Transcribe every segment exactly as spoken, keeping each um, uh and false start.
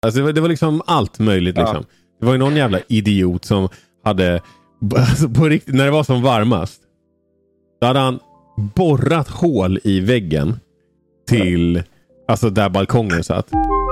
Alltså det var, det var liksom allt möjligt liksom. Ja. Det var ju någon jävla idiot som hade, alltså på riktigt, när det var som varmast, då hade han borrat hål i väggen till, alltså där balkongen satt.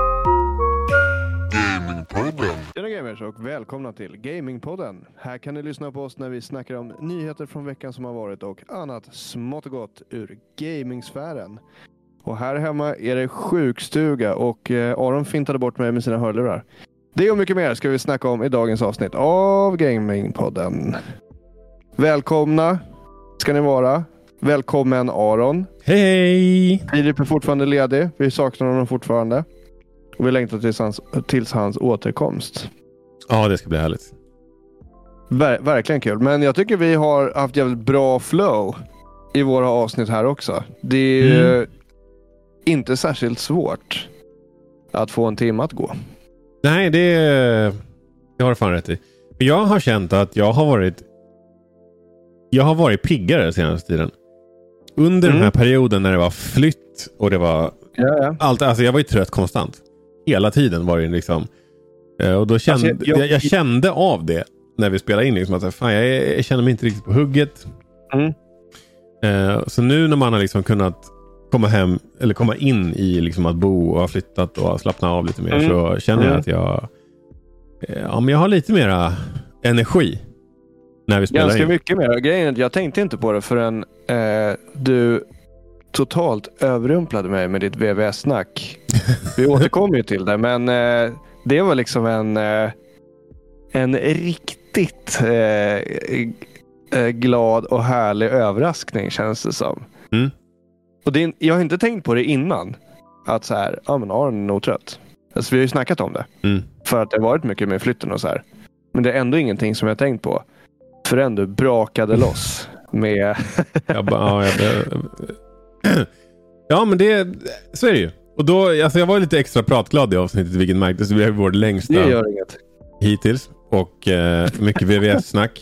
Tjena gamers och välkomna till Gamingpodden. Här kan ni lyssna på oss när vi snackar om nyheter från veckan som har varit och annat smått och gott ur gamingsfären. Och här hemma är det sjukstuga och eh, Aron fintade bort mig med sina hörlurar. Det och mycket mer ska vi snacka om i dagens avsnitt av Gamingpodden. Välkomna ska ni vara. Välkommen Aron. Hej! Filip är fortfarande ledig. Vi saknar honom fortfarande. Och vi längtar tills hans, tills hans återkomst. Ja, det ska bli härligt. Ver- verkligen kul. Men jag tycker vi har haft jävligt bra flow i våra avsnitt här också. Det är mm. inte särskilt svårt att få en timme att gå. Nej, det, det har du fan rätt i. Jag har känt att jag har varit jag har varit piggare senaste tiden. Under mm. den här perioden när det var flytt och det var ja, ja. allt, alltså jag var ju trött konstant. Hela tiden var det liksom. Och då kände alltså, jag, jag, jag kände av det när vi spelade in liksom att fan, jag, jag känner mig inte riktigt på hugget. Mm. Uh, så nu när man har liksom kunnat komma hem eller komma in i liksom att bo och ha flyttat och slappna av lite mer mm. så känner jag mm. att jag ja, men jag har lite mera energi när vi spelar Ganska in. mycket mer. Grejen, jag tänkte inte på det förrän eh, du totalt överrumplade mig med ditt V V S-snack. Vi återkommer ju till det, men eh, det var liksom en eh, en riktigt eh, glad och härlig överraskning känns det som. Mm. Och det är, jag har inte tänkt på det innan. Att så här, ja men Aron är nog trött. Alltså vi har ju snackat om det. Mm. För att det har varit mycket med flytten och så här. Men det är ändå ingenting som jag har tänkt på. Förrän du brakade loss med... jag ba, ja, jag, ja, men det så är det ju. Och då, alltså jag var lite extra pratglad i avsnittet, vilket märktes. Vi har vårt längsta det gör inget. hittills. Och eh, mycket V V S-snack.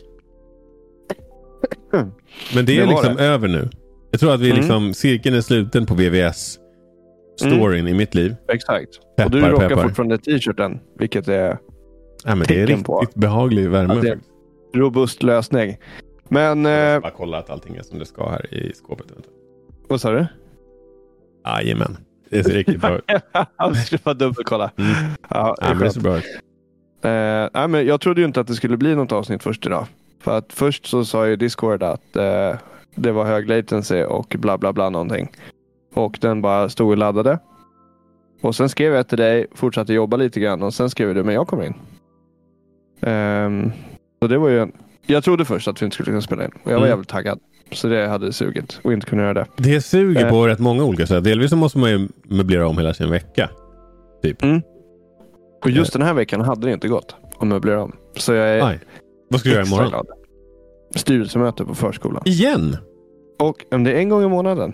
Men det är det liksom det. Över nu. Jag tror att vi mm. liksom, cirkeln är sluten på V V S-storyn mm. i mitt liv. Exakt. Peppar, och du rockar peppar. fortfarande t-shirten, vilket är ja, men det är riktigt på. behaglig värme. Ja, det är en robust lösning. Men... Jag eh, bara kolla att allting är som det ska här i skåpet. Vad sa du? Jajamän. Det ser riktigt bra ut. Jag skulle bara dubbelkolla. Mm. Ja, det ja, men det ser bra ut. Eh, nej, men jag trodde ju inte att det skulle bli något avsnitt först idag. För att först så sa ju Discord att eh, det var hög latency och bla bla bla någonting. Och den bara stod och laddade. Och sen skrev jag till dig, fortsatte jobba lite grann och sen skrev du, men jag kommer in. Um, så det var ju en... Jag trodde först att vi inte skulle kunna spela in. Och jag var mm. jävligt taggad. Så det hade sugit och inte kunna göra det. Det suger uh, på rätt många olika sätt. Delvis så måste man ju möblera om hela sin vecka. Typ. Mm. Och just uh. den här veckan hade det inte gått att möblera om. Så jag är... Aj. Vad ska du göra imorgon? Glad. Styrelsemöte på förskolan. Igen? Och om det är en gång i månaden.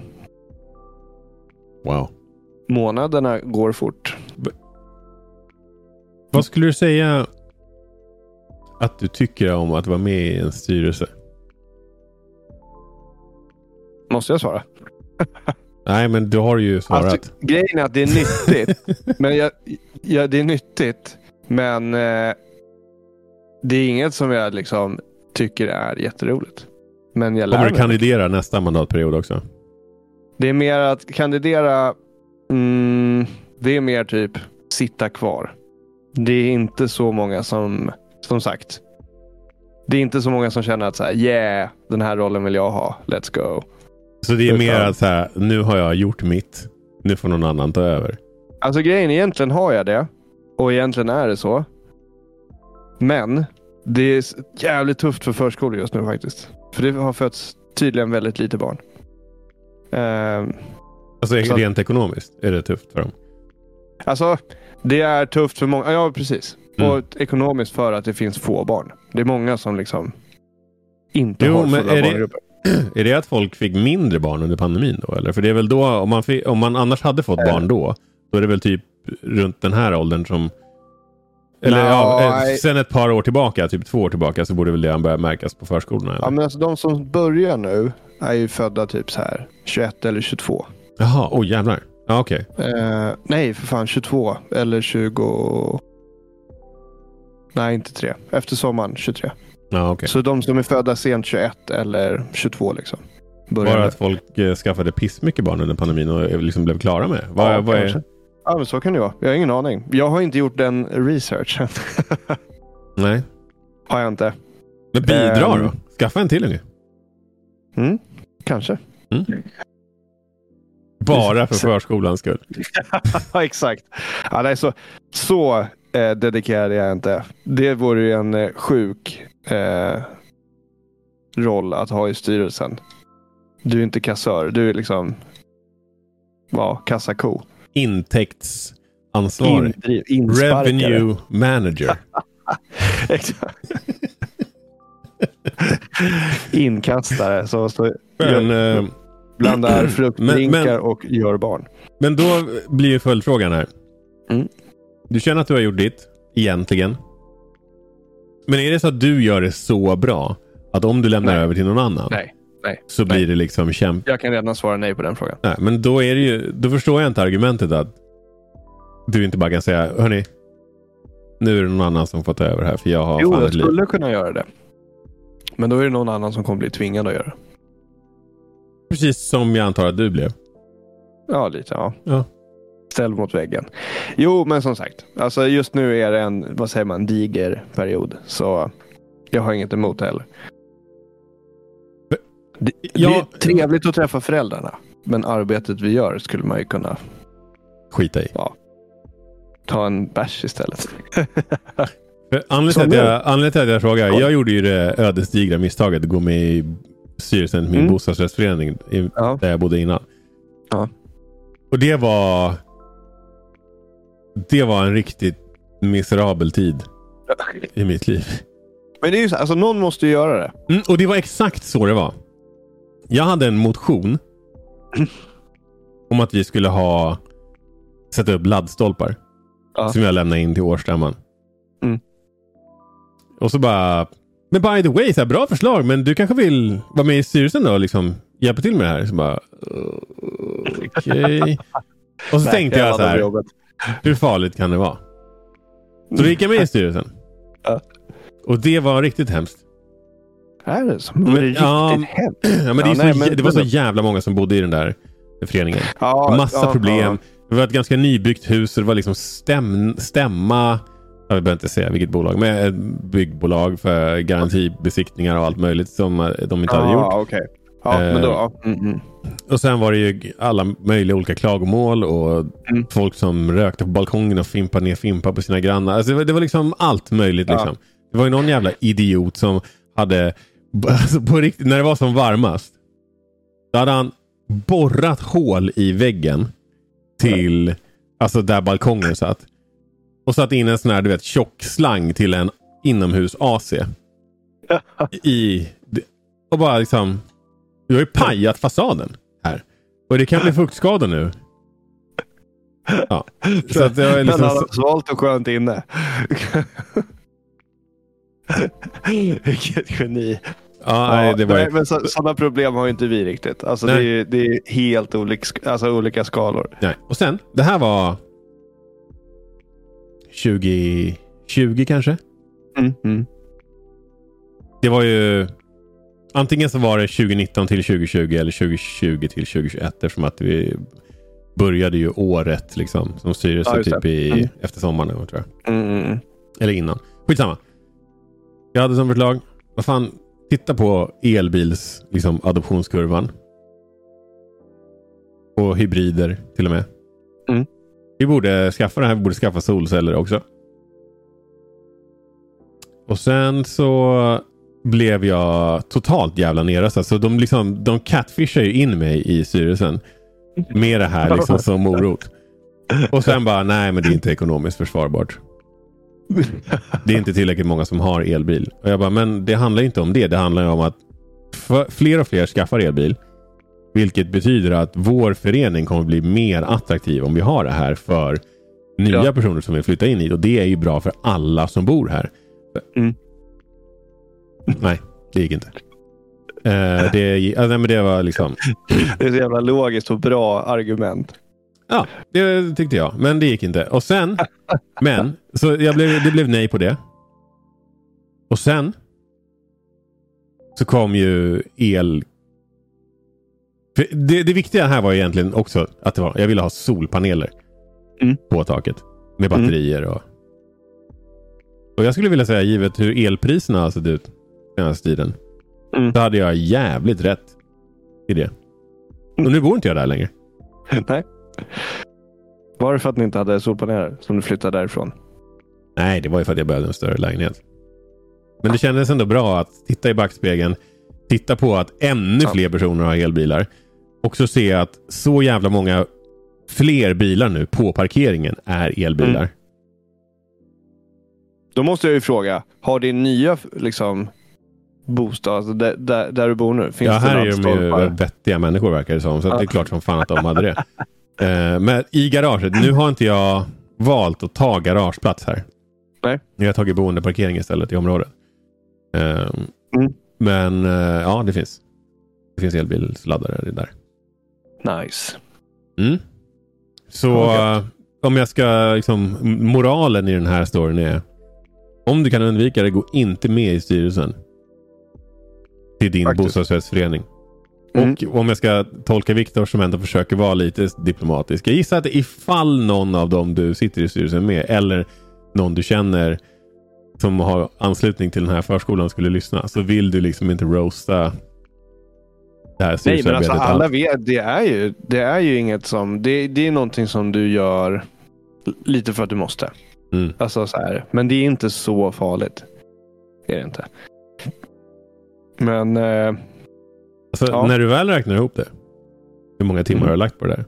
Wow. Månaderna går fort. B- Vad skulle du säga att du tycker om att vara med i en styrelse? Måste jag svara? Nej, men du har ju svarat. Alltså, grejen är att det är nyttigt. men jag, ja, det är nyttigt. Men eh, det är inget som jag liksom tycker är jätteroligt. Men jag lär Kommer du mig. kandidera nästa mandatperiod också? Det är mer att kandidera... Mm, det är mer typ sitta kvar. Det är inte så många som... Som sagt. Det är inte så många som känner att så här, yeah, den här rollen vill jag ha. Let's go. Så det är mer att så här, nu har jag gjort mitt. Nu får någon annan ta över. Alltså grejen, egentligen har jag det. Och egentligen är det så. Men det är jävligt tufft för förskolor just nu faktiskt. För det har fötts tydligen väldigt lite barn. Um, alltså rent att, ekonomiskt är det tufft för dem? Alltså, det är tufft för många. Ja, precis. Mm. Och ekonomiskt för att det finns få barn. Det är många som liksom inte jo, har men fulla är barngrupper. Det, är det att folk fick mindre barn under pandemin då? Eller? För det är väl då, om man, fick, om man annars hade fått barn då, då är det väl typ runt den här åldern som... Eller no, ja, I... sen ett par år tillbaka, typ två år tillbaka, så borde väl det börja märkas på förskolorna. Eller? Ja, men alltså de som börjar nu är ju födda typ så här tjugoett eller tjugotvå. Jaha, oj oh, jävlar. Ja, okej. Okay. Eh, nej, för fan. tjugotvå eller tjugo... Nej, inte tre. Efter sommaren tjugotre. Ja, okay. Så de som är födda sent tjugoett eller tjugotvå liksom. Var det att folk eh, skaffade piss mycket barn under pandemin och liksom blev klara med? Vad, ja, vad är... ja, men så kan det vara. Jag har ingen aning. Jag har inte gjort den researchen. Nej. Har jag inte. Men bidra um... då. Skaffa en till unge. Mm, kanske. Mm. Bara för förskolans skull. Ja, exakt. Ja, nej, så så eh, dedikerad är jag inte. Det vore ju en eh, sjuk eh, roll att ha i styrelsen. Du är inte kassör. Du är liksom ja, kassako. Intäktsansvarig. In, Revenue manager. Exakt. Inkastare. Så, så men, gör, äh, blandar fruktdrinkar och gör barn. Men då blir ju följdfrågan här. Mm. Du känner att du har gjort ditt, egentligen. Men är det så att du gör det så bra att om du lämnar nej. över till någon annan nej, nej, så blir nej. det liksom kämp... Jag kan redan svara nej på den frågan. Nej, men då är det ju, då förstår jag inte argumentet att du inte bara kan säga, hörni, nu är det någon annan som får ta över här för jag har jo, fan jag ett liv. skulle kunna göra det. Men då är det någon annan som kommer bli tvingad att göra det. Precis som jag antar att du blev. Ja, lite, ja. ja. Ställ mot väggen. Jo, men som sagt. Alltså just nu är det en, vad säger man, diger period. Så jag har inget emot det heller. Det, ja, det är trevligt att träffa föräldrarna. Men arbetet vi gör skulle man ju kunna skita i. Ja. Ta en bärs istället. Anledningen till, anledning till att jag frågar, jag gjorde ju det ödesdigra misstaget att gå med i styrelsen i min mm. bostadsrättsförening i, ja. där jag bodde innan. Ja. Och det var det var en riktigt miserabel tid i mitt liv. Men det är ju så, alltså någon måste ju göra det. Mm, och det var exakt så det var. Jag hade en motion om att vi skulle ha sätta upp laddstolpar ja. som jag lämnade in till årsstämman. Mm. Och så bara, men by the way, så här, bra förslag, men du kanske vill vara med i styrelsen då och liksom hjälpa till med det här. Så bara, okej. Okay. Och så Nej, tänkte jag, jag så här, jobbet. hur farligt kan det vara? Så då gick jag med i styrelsen. Ja. Och det var riktigt hemskt. Är det som var det riktigt ja, hemskt? Ja, men det, är ja, så, nej, men, det var så jävla många som bodde i den där föreningen. Ja, Massa ja, problem. Ja. Det var ett ganska nybyggt hus. Det var liksom stäm, stämma. Jag behöver inte säga vilket bolag. Men ett byggbolag för garantibesiktningar och allt möjligt som de inte ah, hade gjort. Okay. Ja, eh, men då, mm, mm. Och sen var det ju alla möjliga olika klagomål och mm. folk som rökte på balkongen och fimpade ner fimpar på sina grannar. Alltså det, var, det var liksom allt möjligt. Ja. Liksom. Det var ju någon jävla idiot som hade, alltså på riktigt, när det var som varmast, då hade han borrat hål i väggen till, mm. alltså där balkongen satt. Och satt in en sån här, du vet, tjock slang till en inomhus A C. I, och bara liksom, du har ju pajat fasaden här. Och det kan bli fuktskador nu. Ja. Så att det var liksom... Men han har svalt och skönt inne. Vilket geni. Ja, nej, det var... nej, men så, sådana problem har ju inte vi riktigt. Alltså det är, det är helt olika, alltså olika skalor. Nej. Och sen, det här var tjugo tjugo kanske? Mm, mm. Det var ju antingen så var det tjugonitton till tjugotjugo eller tjugotjugo till tjugohundratjugoett eftersom att vi började ju året liksom som styrelse ja, typ i, mm. efter sommaren tror jag. Mm. Eller innan. Skitsamma. Jag hade som förslag, vad fan, titta på elbils liksom adoptionskurvan. Och hybrider till och med. Mm. Vi borde skaffa det här, vi borde skaffa solceller också. Och sen så blev jag totalt jävla nerröstad. Så de, liksom, de catfishar ju in mig i styrelsen med det här liksom som morot. Och sen bara, nej men det är inte ekonomiskt försvarbart. Det är inte tillräckligt många som har elbil. Och jag bara, men det handlar inte om det. Det handlar ju om att fler och fler skaffar elbil. Vilket betyder att vår förening kommer bli mer attraktiv om vi har det här för nya ja. personer som vill flytta in hit. Och det är ju bra för alla som bor här. Mm. Nej, det gick inte. Uh, det, alltså, men det var liksom... Det är så jävla logiskt och bra argument. Ja, det tyckte jag. Men det gick inte. Och sen, men, så jag blev, det blev nej på det. Och sen så kom ju el. För det, det viktiga här var egentligen också att det var, jag ville ha solpaneler mm. på taket. Med batterier och... Och jag skulle vilja säga, givet hur elpriserna har sett ut den här tiden, mm. så hade jag jävligt rätt i det. Och nu bor inte jag där längre. Nej. Var det för att ni inte hade solpaneler som du flyttade därifrån? Nej, det var ju för att jag behövde en större lägenhet. Men det kändes ändå bra att titta i backspegeln, titta på att ännu ja. fler personer har elbilar. Och så se att så jävla många fler bilar nu på parkeringen är elbilar. Mm. Då måste jag ju fråga, har din nya liksom bostad, alltså där, där, där du bor nu, finns ja, det här är de ju vettiga människor verkar det som, så ja. det är klart som fan att de hade det. uh, men i garaget, nu har inte jag valt att ta garageplats här. Nej. Jag har tagit boendeparkering istället i området. Uh, mm. Men uh, ja, det finns. Det finns elbilsladdare där. Nice. Mm. Så okay. uh, om jag ska liksom, moralen i den här storyn är, om du kan undvika det, gå inte med i styrelsen till din Faktiskt. bostadsrättsförening. Mm. Och om jag ska tolka Viktor som ändå försöker vara lite diplomatisk, jag gissar att ifall någon av dem du sitter i styrelsen med, eller någon du känner som har anslutning till den här förskolan skulle lyssna, så vill du liksom inte roasta det här Nej, men alltså alla vet, det är ju det är ju inget som, det, det är någonting som du gör lite för att du måste. Mm. Alltså så här, men det är inte så farligt. Det är det inte. Men eh, alltså, ja. när du väl räknar ihop det, hur många timmar mm. har du lagt på det där?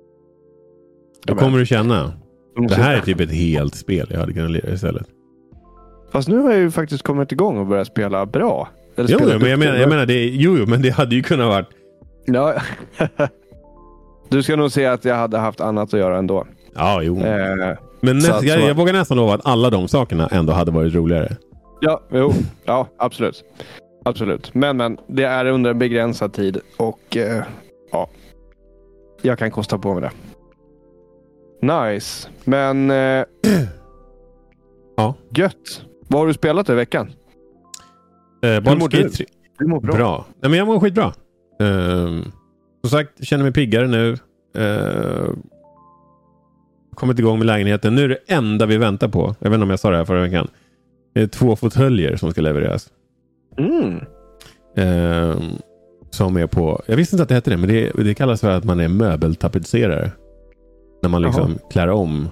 Då kommer du känna, det här är typ ett helt spel jag hade kunnat lira istället. Fast nu har jag ju faktiskt kommit igång och börjat spela bra. Eller jo, men jag menar, jag menar det, jo, jo, men det hade ju kunnat varit. Ja. Du ska nog se att jag hade haft annat att göra ändå. Ja, jo. Eh, men näst, att, jag, jag vågar nästan lova att alla de sakerna ändå hade varit roligare. Ja, jo. Ja, absolut. Absolut. Men, men det är under en begränsad tid och eh, ja, jag kan kosta på mig det. Nice. Men eh, ja. Gött. Vad har du spelat i veckan? Eh, Hur mår du? Du mår bra. bra. Nej, men jag mår skitbra. Uh, som sagt, jag känner mig piggare nu. Uh, kommit igång med lägenheten. Nu är det enda vi väntar på. Jag vet inte om jag sa det här förra veckan. Det är två fåtöljer som ska levereras. Mm. Uh, som är på... Jag visste inte att det hette det, men det, det kallas för att man är möbeltapetserare. När man liksom Jaha. klär om.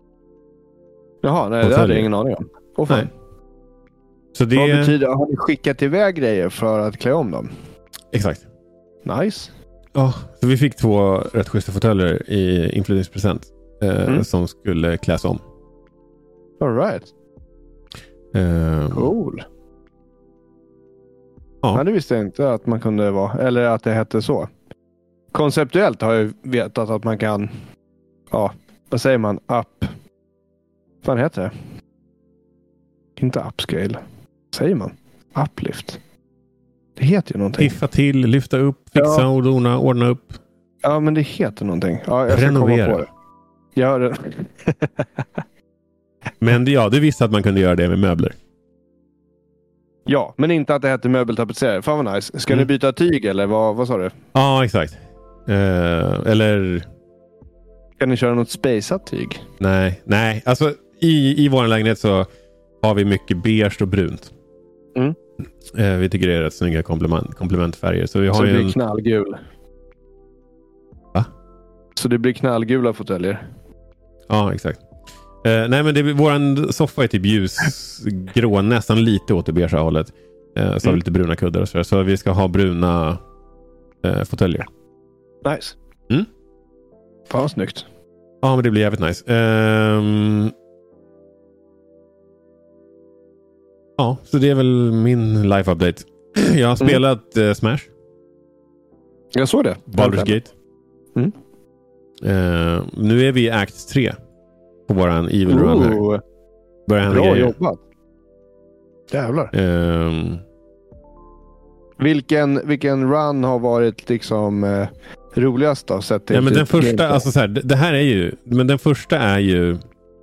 Jaha, nej, det hade jag ingen aning om. Oh, fan. Nej. Så det... Vad betyder, har ni skickat iväg grejer för att klä om dem? Exakt. Nice. Ja, så vi fick två rätt schyssta fåtöljer i inflyttningspresent eh, mm. som skulle kläs om. All right. Eh, cool. Ja. Nej, det visste jag inte att man kunde vara, eller att det hette så. Konceptuellt har jag vetat att man kan, ja, vad säger man, up. Vad heter det? Inte upscale. Säger man? Uplift. Det heter ju någonting. Piffa till, lyfta upp, fixa ja. och dona, ordna upp. Ja, men det heter någonting. Ja, jag renovera. Komma på det. Gör det. Men ja, du visste att man kunde göra det med möbler. Ja, men inte att det heter möbeltapetserare. Fan vad nice. Ska mm. ni byta tyg eller vad, vad sa du? Ja, exakt. Uh, eller... Kan ni köra något spaceat tyg? Nej, nej. Alltså i, i vår lägenhet så har vi mycket beige och brunt. Mm. Uh, vi tycker det är rätt snygga komplement, komplementfärger. Så vi har så ju det blir en... knallgul. Va? Så det blir knallgula fåtöljer? Ja, exakt. Uh, nej, men det, våran soffa är typ ljusgrå, nästan lite åt det beigea hållet. Uh, så mm. har vi lite bruna kuddar och så. Så vi ska ha bruna uh, fåtöljer. Nice. Mm. Fan vad snyggt. Ja, men det blir jävligt nice. Um... Ja, så det är väl min life update. Jag har spelat mm. uh, Smash. Jag såg det. Baldur's Gate. Mm. Uh, nu är vi i Act tre på våran Evil Run här. Börjar Bra grejer. jobbat. Jävlar. Um... Vilken, vilken run har varit liksom eh, roligast då? Sett till ja, men typ den första, alltså så här, det, det här är ju, men den första är ju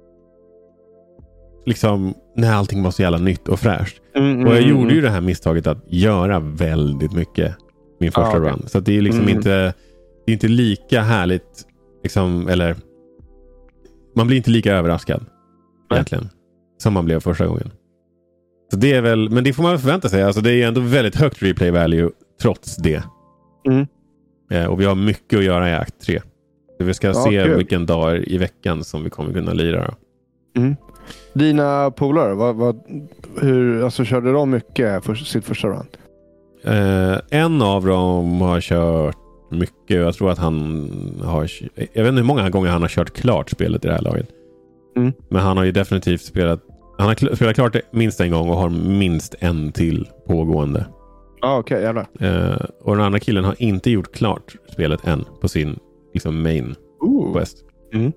liksom när allting var så jävla nytt och fräscht. Mm, mm, och jag mm, gjorde mm. ju det här misstaget att göra väldigt mycket min första ah, okay. run. Så att det är liksom mm. inte, det är inte lika härligt liksom, eller man blir inte lika överraskad Nej. egentligen som man blev första gången. Så det är väl, men det får man förvänta sig. Alltså det är ändå väldigt högt replay value trots det. Mm. Eh, och vi har mycket att göra i akt tre. Så vi ska ja, se kul. vilken dag i veckan som vi kommer kunna lira. Mm. Dina polare, vad, vad, hur, alltså körde de mycket för sitt första run? Eh, en av dem har kört mycket. Jag tror att han har, jag vet inte hur många gånger han har kört klart spelet i det här laget. Mm. Men han har ju definitivt spelat, han har kl- spelat klart det minst en gång och har minst en till pågående. Ah, okej, okay, jävlar. Eh, och den andra killen har inte gjort klart spelet än på sin liksom main Ooh. quest. Mm.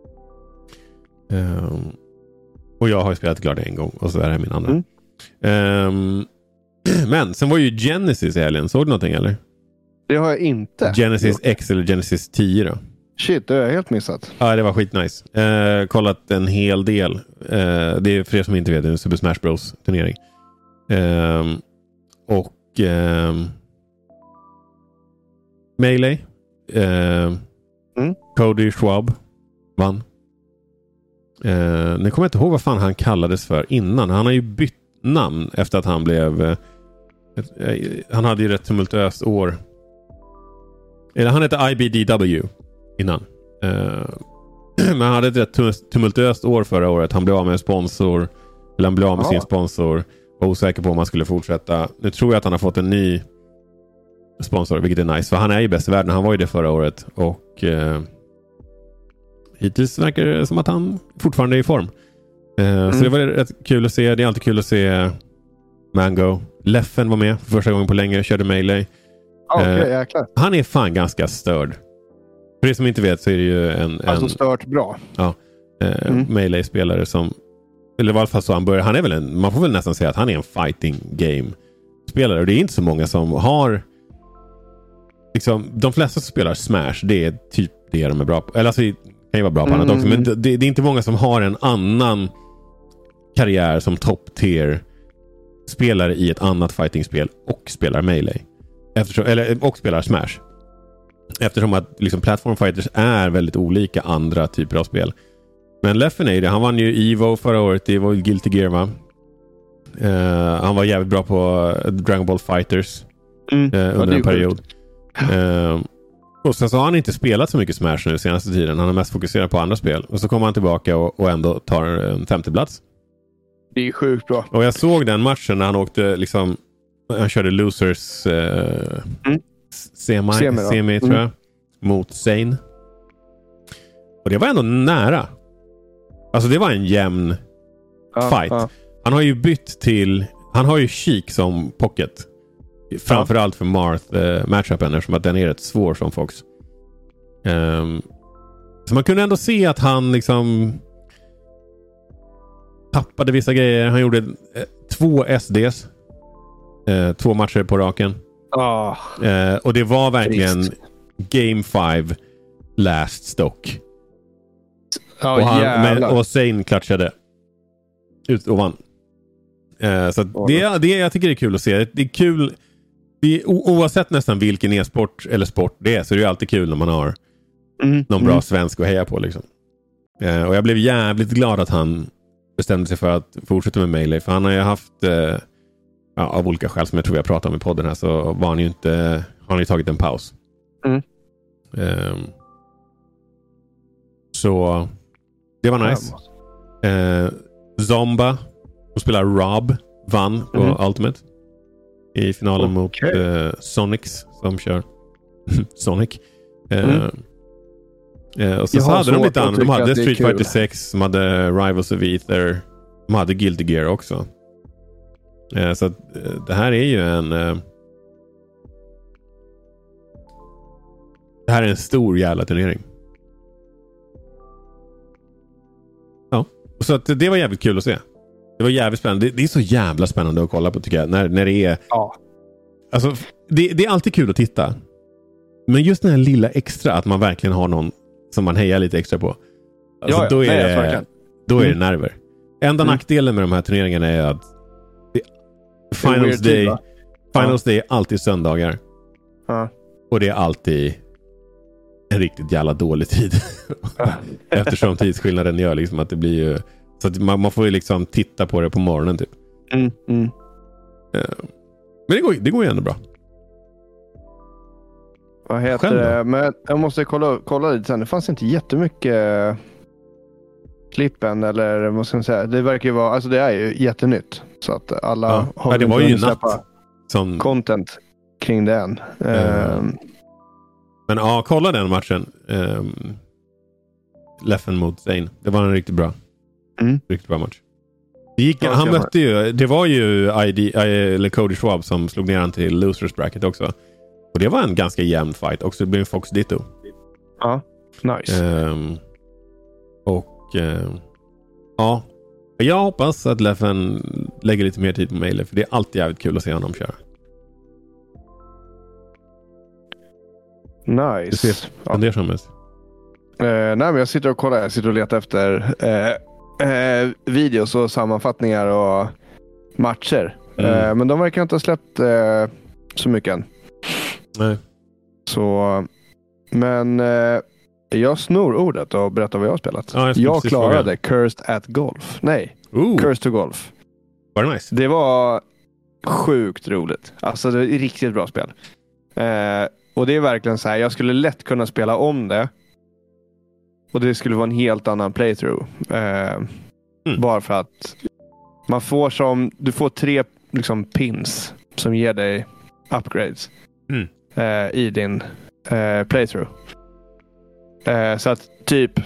Eh, och jag har ju spelat klart det en gång och så är det min andra. Mm. Eh, men sen var ju Genesis i helgen. Såg du någonting eller? Det har jag inte. Genesis X eller Genesis tio då? Shit, det har jag helt missat. Ja, det var skitnice. Eh, kollat en hel del. Eh, det är för er som inte vet, det är en Super Smash Bros turnering. Eh, och eh, Melee. Eh, mm. Cody Schwab vann. Eh, nu kommer jag inte ihåg vad fan han kallades för innan. Han har ju bytt namn efter att han blev... Eh, eh, han hade ju rätt tumultuöst år. Eller han hette I B D W innan. Uh, men han hade ett rätt tumultuöst år förra året. Han blev av med en sponsor. Eller han blev av med ja. sin sponsor. Var osäker på om han skulle fortsätta. Nu tror jag att han har fått en ny sponsor, vilket är nice. För han är ju bäst i världen. Han var ju det förra året. Och uh, hittills verkar det som att han fortfarande är i form. Uh, mm. Så det var rätt kul att se. Det är alltid kul att se Mango. Leffen var med för första gången på länge. Körde Melee. Okay, uh, han är fan ganska störd. För det som inte vet så är det ju en... Alltså en, stört bra. Ja. Eh, mm. Melee-spelare som... Eller i alla fall så han börjar... Han är väl en... Man får väl nästan säga att han är en fighting game-spelare. Och det är inte så många som har... Liksom, de flesta som spelar Smash, det är typ det de är bra på. Eller alltså, det kan ju vara bra på mm. annat också. Men det, det är inte många som har en annan karriär som top-tier spelare i ett annat fighting-spel och spelar Melee. Eftersom, eller, och spelar Smash. Eftersom att liksom, platform fighters är väldigt olika andra typer av spel. Men Leffen är ju det. Han vann ju Evo förra året. Evo Guilty Gear, va? Uh, han var jävligt bra på Dragon Ball Fighters mm. uh, under en period. Uh, och sen så har han inte spelat så mycket Smash nu senaste tiden. Han har mest fokuserat på andra spel. Och så kommer han tillbaka och, och ändå tar en femte plats. Det är sjukt bra. Och jag såg den matchen när han åkte liksom... Han körde Losers uh, mm. semi, semi, semi tror jag. Mm. Mot Zane. Och det var ändå nära. Alltså det var en jämn ja, fight. Ja. Han har ju bytt till... Han har ju Sheik som pocket. Framförallt för Marth uh, matchupen eftersom att den är rätt svår som Fox. Um, så man kunde ändå se att han liksom tappade vissa grejer. Han gjorde uh, två S Ds. Uh, två matcher på raken. Oh. Uh, och det var verkligen Trist. Game five last stock. Oh, och, han, men, och Zane klatschade ut och vann. Uh, så oh. det, det, jag tycker det är kul att se. Det är kul... Det är, oavsett nästan vilken e-sport eller sport det är så är det alltid kul när man har mm, någon bra mm. svensk att heja på liksom. Eh, och jag blev jävligt glad att han bestämde sig för att fortsätta med Melee, för han har ju haft eh, ja, av olika skäl som jag tror jag pratade om i podden här, så var han ju inte, har han ju tagit en paus. Mm. Eh, så det var nice. Eh, Zomba som spelar Rob vann på mm. Ultimate i finalen okay. mot uh, Sonics som kör Sonic. Uh, mm. uh, och så, så hade de lite andra. De hade Street Fighter sex, de hade Rivals of Ether, de hade Guilty Gear också. Uh, så att, uh, det här är ju en uh, det här är en stor jävla turnering. Ja, så att det var jävligt kul att se. Det var jävligt spännande. Det, det är så jävla spännande att kolla på tycker jag. När, när det är... Ja. Alltså, det, det är alltid kul att titta. Men just den här lilla extra, att man verkligen har någon som man hejar lite extra på. Alltså, ja, ja. Då är, Nej, det, då är mm. det nerver. Enda mm. nackdelen med de här turneringarna är att det, Finals, Day, tid, Finals ja. Day är alltid söndagar. Ja. Och det är alltid en riktigt jävla dålig tid. Eftersom tidsskillnaden gör liksom att det blir ju... Så att man, man får ju liksom titta på det på morgonen typ. Mm, mm. Uh, men det går, det går ju ändå bra. Vad heter Själv, det? Men jag måste kolla, kolla lite sen. Det fanns inte jättemycket klippen eller vad ska man säga. Det verkar ju vara, alltså det är ju jättenytt. Så att alla ja. har ja, det var ju natt som... content kring den. Uh, um, men ja, kolla den matchen. Um, Leffen mot Zane. Det var en riktigt bra. Mm. Riktigt bra match. Det gick, ja, han mötte ju, det var ju I D, eller Cody Schwab som slog ner han till losers bracket också. Och det var en ganska jämn fight. Också det blev en Fox Ditto. Ja, nice. Um, och uh, ja, jag hoppas att Leffen lägger lite mer tid på mejlen. För det är alltid jävligt kul att se honom köra. Nice. Det ser fundersam ja. ut. Uh, nej, men jag sitter och kollar. Jag sitter och letar efter uh, uh, videos och sammanfattningar och matcher. Mm. Uh, men de verkar inte ha släppt uh, så mycket än. Nej. Så, men uh, jag snor ordet och berättar vad jag har spelat. Ja, jag jag klarade Cursed at Golf. Nej, Ooh. Cursed to Golf. Var det nice? Det var sjukt roligt. Alltså det är ett riktigt bra spel. Uh, och det är verkligen så här, jag skulle lätt kunna spela om det. Och det skulle vara en helt annan playthrough. Eh, mm. Bara för att man får som, du får tre liksom pins som ger dig upgrades mm. eh, i din eh, playthrough. Eh, så att typ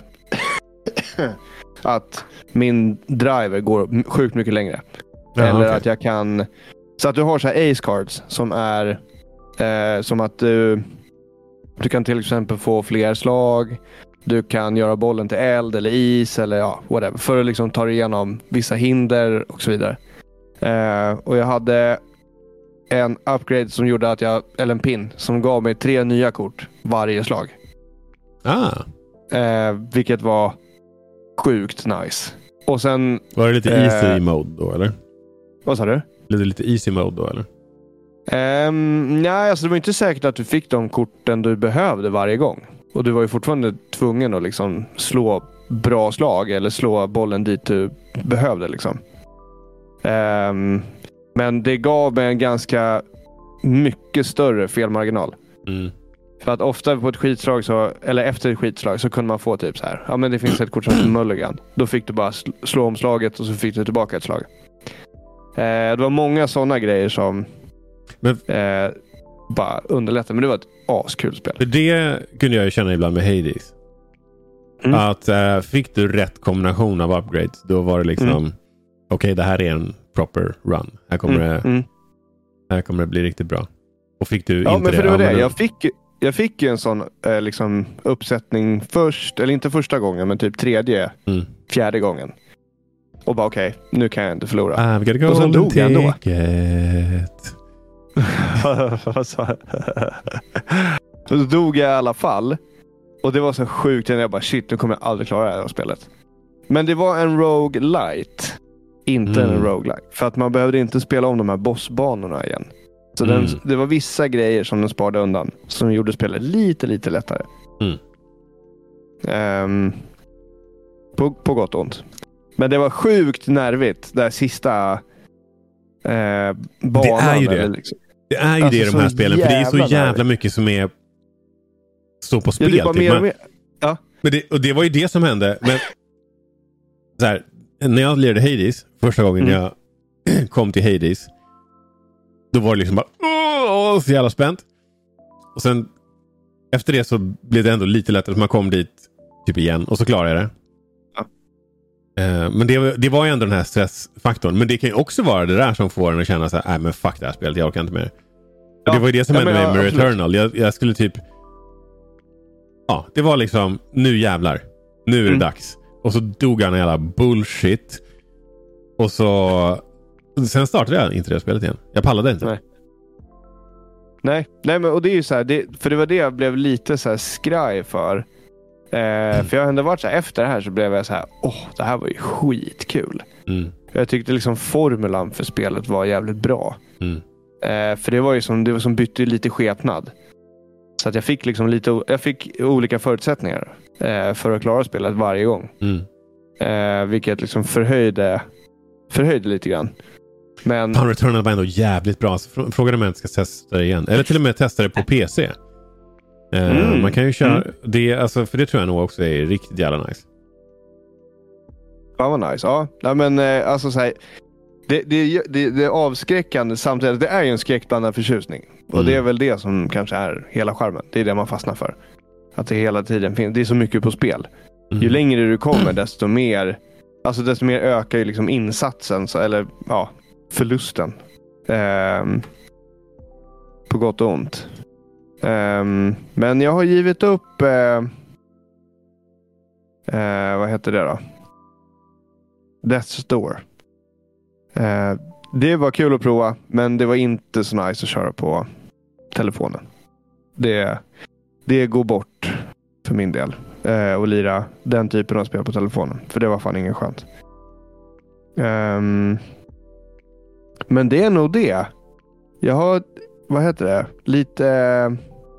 att min driver går sjukt mycket längre. Ja, eller okay. att jag kan, så att du har så här ace cards som är eh, som att du du kan till exempel få fler slag. Du kan göra bollen till eld eller is eller ja, whatever. För att liksom ta dig igenom vissa hinder och så vidare. Eh, och jag hade en upgrade som gjorde att jag, eller en pin som gav mig tre nya kort varje slag. Ah. Eh, vilket var sjukt nice. Och sen... Var det lite easy eh, mode då, eller? Vad sa du? Lite, lite easy mode då, eller? Um, nej, alltså det var inte säkert att du fick de korten du behövde varje gång. Och du var ju fortfarande tvungen att liksom slå bra slag eller slå bollen dit du behövde liksom. Um, men det gav mig en ganska mycket större felmarginal. Mm. För att ofta på ett skitslag så, eller efter ett skitslag så kunde man få typ så här. Ja, men det finns ett kort som heter Mulligan. Då fick du bara sl- slå om slaget och så fick du tillbaka ett slag. Uh, det var många sådana grejer som men, uh, bara underlättade. Men det var ett askul spel. För det kunde jag ju känna ibland med Hades. Mm. Att uh, fick du rätt kombination av upgrades, då var det liksom mm. okej, okay, det här är en proper run. Här kommer, mm. det, mm. här kommer det bli riktigt bra. Och fick du ja, inte men för det? det var ja, det. Jag fick, jag fick ju en sån eh, liksom uppsättning först, eller inte första gången, men typ tredje, mm. fjärde gången. Och bara okej, okay, nu kan jag inte förlora. I've got a och sen dog jag ändå. Vad sa jag? Så då dog jag i alla fall. Och det var så sjukt när jag bara shit, nu kommer jag aldrig klara det här spelet. Men det var en roguelite, inte mm. en roguelike. För att man behövde inte spela om de här bossbanorna igen. Så mm. den, det var vissa grejer som den sparade undan som gjorde spelet lite, lite lättare. Mm. Um, på, på gott och ont. Men det var sjukt nervigt, där sista eh, banan. Det är ju det. Liksom. Det är ju alltså det i de här spelen. För det är så jävla nervigt. Mycket som är står på spel. Ja, det typ. mer och mer. Ja. Men det, och det var ju det som hände. Men så här, när jag lirade Hades, första gången mm. jag kom till Hades, då var det liksom bara åh, så jävla spänt. Och sen efter det så blev det ändå lite lättare. Man kom dit typ igen och så klarade jag det. Ja. Uh, men det, det var ju ändå den här stressfaktorn. Men det kan ju också vara det där som får en att känna så här, nej men fuck det här spelet, jag orkar inte mer. Ja. Det var ju det som ja, hände med ja, Returnal. Jag, jag skulle typ ja, det var liksom nu jävlar. Nu är det mm. dags. Och så dog han en jävla bullshit. Och så sen startade jag inte det spelet igen. Jag pallade inte. Nej. Nej, nej men och det är ju så här, det, för det var det jag blev lite så här skraj för. Eh, mm. För jag har ändå varit så här, efter det här så blev jag så här, åh, det här var ju skitkul. Mm. Jag tyckte liksom formulan för spelet var jävligt bra. Mm. Eh, för det var ju som, det var som bytte lite skepnad. Så att jag fick liksom lite, jag fick olika förutsättningar eh, för att klara spelet varje gång. Mm. Eh, vilket liksom förhöjde, förhöjde lite grann. Men Fan, Returnal var ändå jävligt bra. Så frågan om jag inte ska testa det igen. Eller till och med testa det på P C. Eh, mm. Man kan ju köra mm. det, alltså, för det tror jag nog också är riktigt jävla nice. Ja, vad nice. Ja, ja men eh, alltså så här, det, det, det, det är avskräckande samtidigt. Det är ju en skräckblandad förtjusning. Och mm. det är väl det som kanske är hela charmen. Det är det man fastnar för. Att det hela tiden finns. Det är så mycket på spel. Mm. Ju längre du kommer desto mer, alltså desto mer ökar ju liksom insatsen. Så, eller ja, förlusten. Um, på gott och ont. Um, men jag har givit upp uh, uh, vad heter det då? Death's Door. Uh, det var kul att prova, men det var inte så nice att köra på telefonen. Det, det går bort för min del. Uh, och lira den typen av spel på telefonen. För det var fan ingen skönt. Um, men det är nog det. Jag har, vad heter det? Lite uh,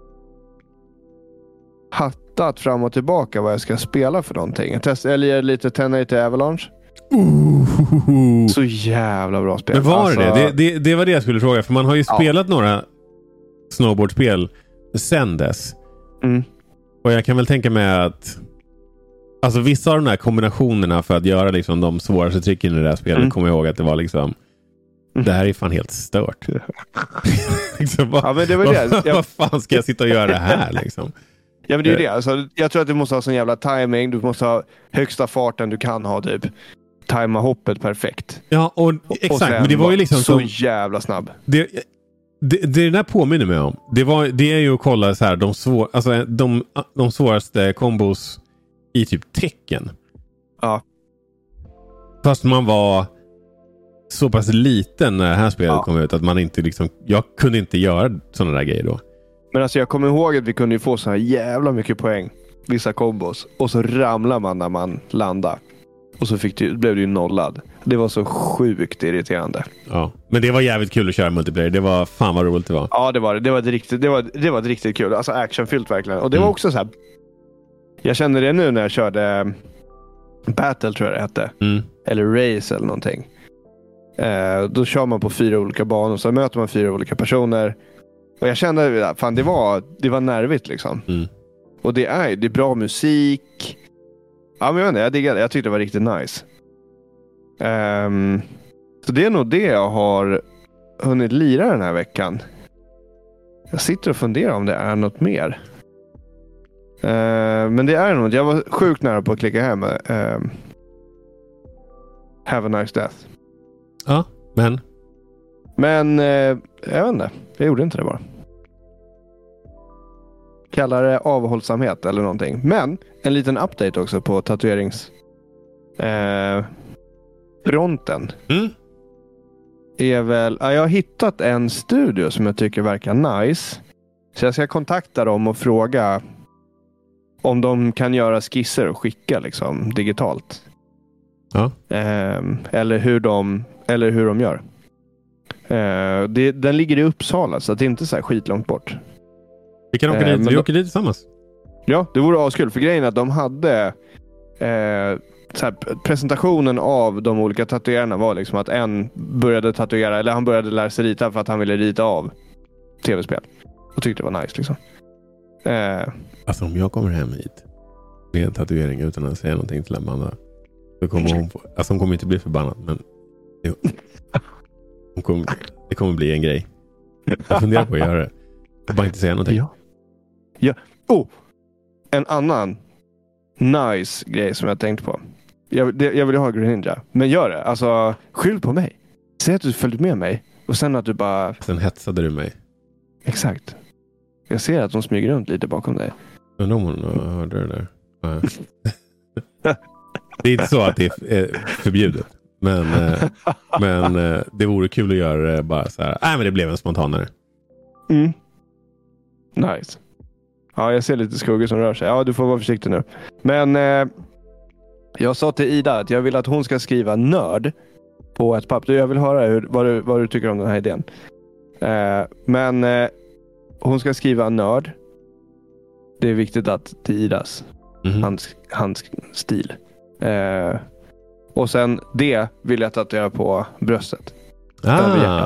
hattat fram och tillbaka vad jag ska spela för någonting. Jag testade eller lite Tenet Avalanche. Uh. Så jävla bra spel. Men var alltså, det? Det, det? Det var det jag skulle fråga. För man har ju ja. spelat några snowboardspel sen dess. Mm. Och jag kan väl tänka mig att alltså vissa av de här kombinationerna för att göra liksom de svåraste tricken i det här spelet, mm. kommer jag ihåg att det var liksom mm. det här är fan helt stört. liksom, vad, ja, men det var vad, det. Jag... vad fan ska jag sitta och göra det här liksom? Ja, men det är ju det. Alltså, jag tror att du måste ha sån jävla timing. Du måste ha högsta farten du kan ha typ. Tajma hoppet perfekt. Ja, och, och exakt. Men det var ju liksom så som, jävla snabb. Det, det, det där påminner mig om. Det, var, det är ju att kolla så här, de, svår, alltså, de, de svåraste kombos i typ tecken. Ja. Fast man var så pass liten när det här spelet ja. kom ut att man inte liksom, jag kunde inte göra sådana där grejer då. Men alltså jag kommer ihåg att vi kunde ju få så här jävla mycket poäng. Vissa kombos. Och så ramlar man när man landar. Och så fick det, blev det ju nollad. Det var så sjukt irriterande. Ja, men det var jävligt kul att köra multiplayer. Det var fan vad roligt det var. Ja, det var det. Det var ett riktigt, det var, det var ett riktigt kul. Alltså actionfyllt verkligen. Och det mm. var också så här. Jag kände det nu när jag körde Battle tror jag det hette. Mm. Eller Race eller någonting. Eh, då kör man på fyra olika banor. Så möter man fyra olika personer. Och jag kände, fan det var, det var nervigt liksom. Mm. Och det är, det är bra musik. Ja, men jag vet inte, jag diggade. Jag tyckte det var riktigt nice. Um, så det är nog det jag har hunnit lira den här veckan. Jag sitter och funderar om det är något mer. Uh, men det är något. Jag var sjukt nära på att klicka hem. Uh, Have a nice death. Ja, men? Men uh, jag vet inte. Jag gjorde inte det bara. Kallar det avhållsamhet eller någonting. Men en liten update också på tatuerings eh, fronten. Mm. Är väl, ja, jag har hittat en studio som jag tycker verkar nice. Så jag ska kontakta dem och fråga om de kan göra skisser och skicka liksom digitalt. Ja. Eh, eller hur de eller hur de gör. Eh, det, den ligger i Uppsala så det är inte så här skitlångt bort. Vi kan åka eh, dit, vi då, åker dit tillsammans. Ja, det vore askul för grejen att de hade eh, så här, presentationen av de olika tatuerarna var liksom att en började tatuera, eller han började lära sig rita för att han ville rita av tv-spel. Och tyckte det var nice liksom. Eh, alltså om jag kommer hem hit med en tatuering utan att säga någonting till Amanda, så kommer hon på, alltså hon kommer inte bli förbannad, men det, hon kommer, det kommer bli en grej. Jag funderar på att göra det. Jag bara inte säga någonting. Ja. Ja. Oh! En annan nice grej som jag tänkt på. Jag, det, jag vill ha Greninja. Men gör det. Alltså, skyll på mig. Säg att du följde med mig. Och sen att du bara... Sen hetsade du mig. Exakt. Jag ser att de smyger runt lite bakom dig. Undrar om hon hörde det där. Det är inte så att det är förbjudet. Men, men det vore kul att göra det bara så här. Nej, men det blev en spontanare. Mm. Nice. Ja, jag ser lite skuggor som rör sig. Ja, du får vara försiktig nu. Men eh, jag sa till Ida att jag vill att hon ska skriva nörd på ett papper. Jag vill höra hur, vad, du, vad du tycker om den här idén. Eh, men eh, hon ska skriva nörd. Det är viktigt att till Idas mm. hans, hans stil. Eh, och sen det vill jag tatuera på bröstet. Ah.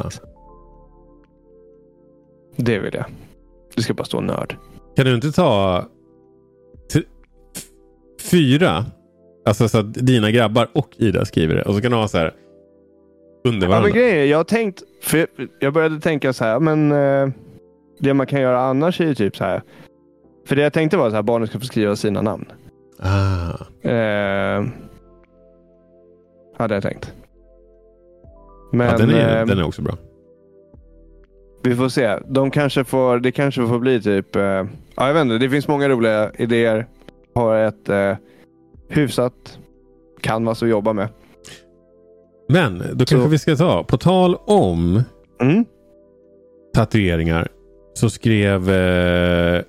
Det vill jag. Det ska bara stå nörd. Kan du inte ta t- fyra, alltså så att dina grabbar och Ida skriver det, och så kan du ha så här under varandra. Ja, men grejer, jag har tänkt, för jag började tänka så här, men eh, det man kan göra annars är ju typ så här, för det jag tänkte var så här, barnen ska få skriva sina namn. Ah. Eh, hade jag tänkt. Men ja, den, är, eh, den är också bra. Vi får se. De kanske får, det kanske får bli typ... Eh, ja, jag vet inte. Det finns många roliga idéer. Har ett eh, hyfsat canvas att jobba med. Men då kanske så. vi ska ta... På tal om mm. tatueringar så skrev eh,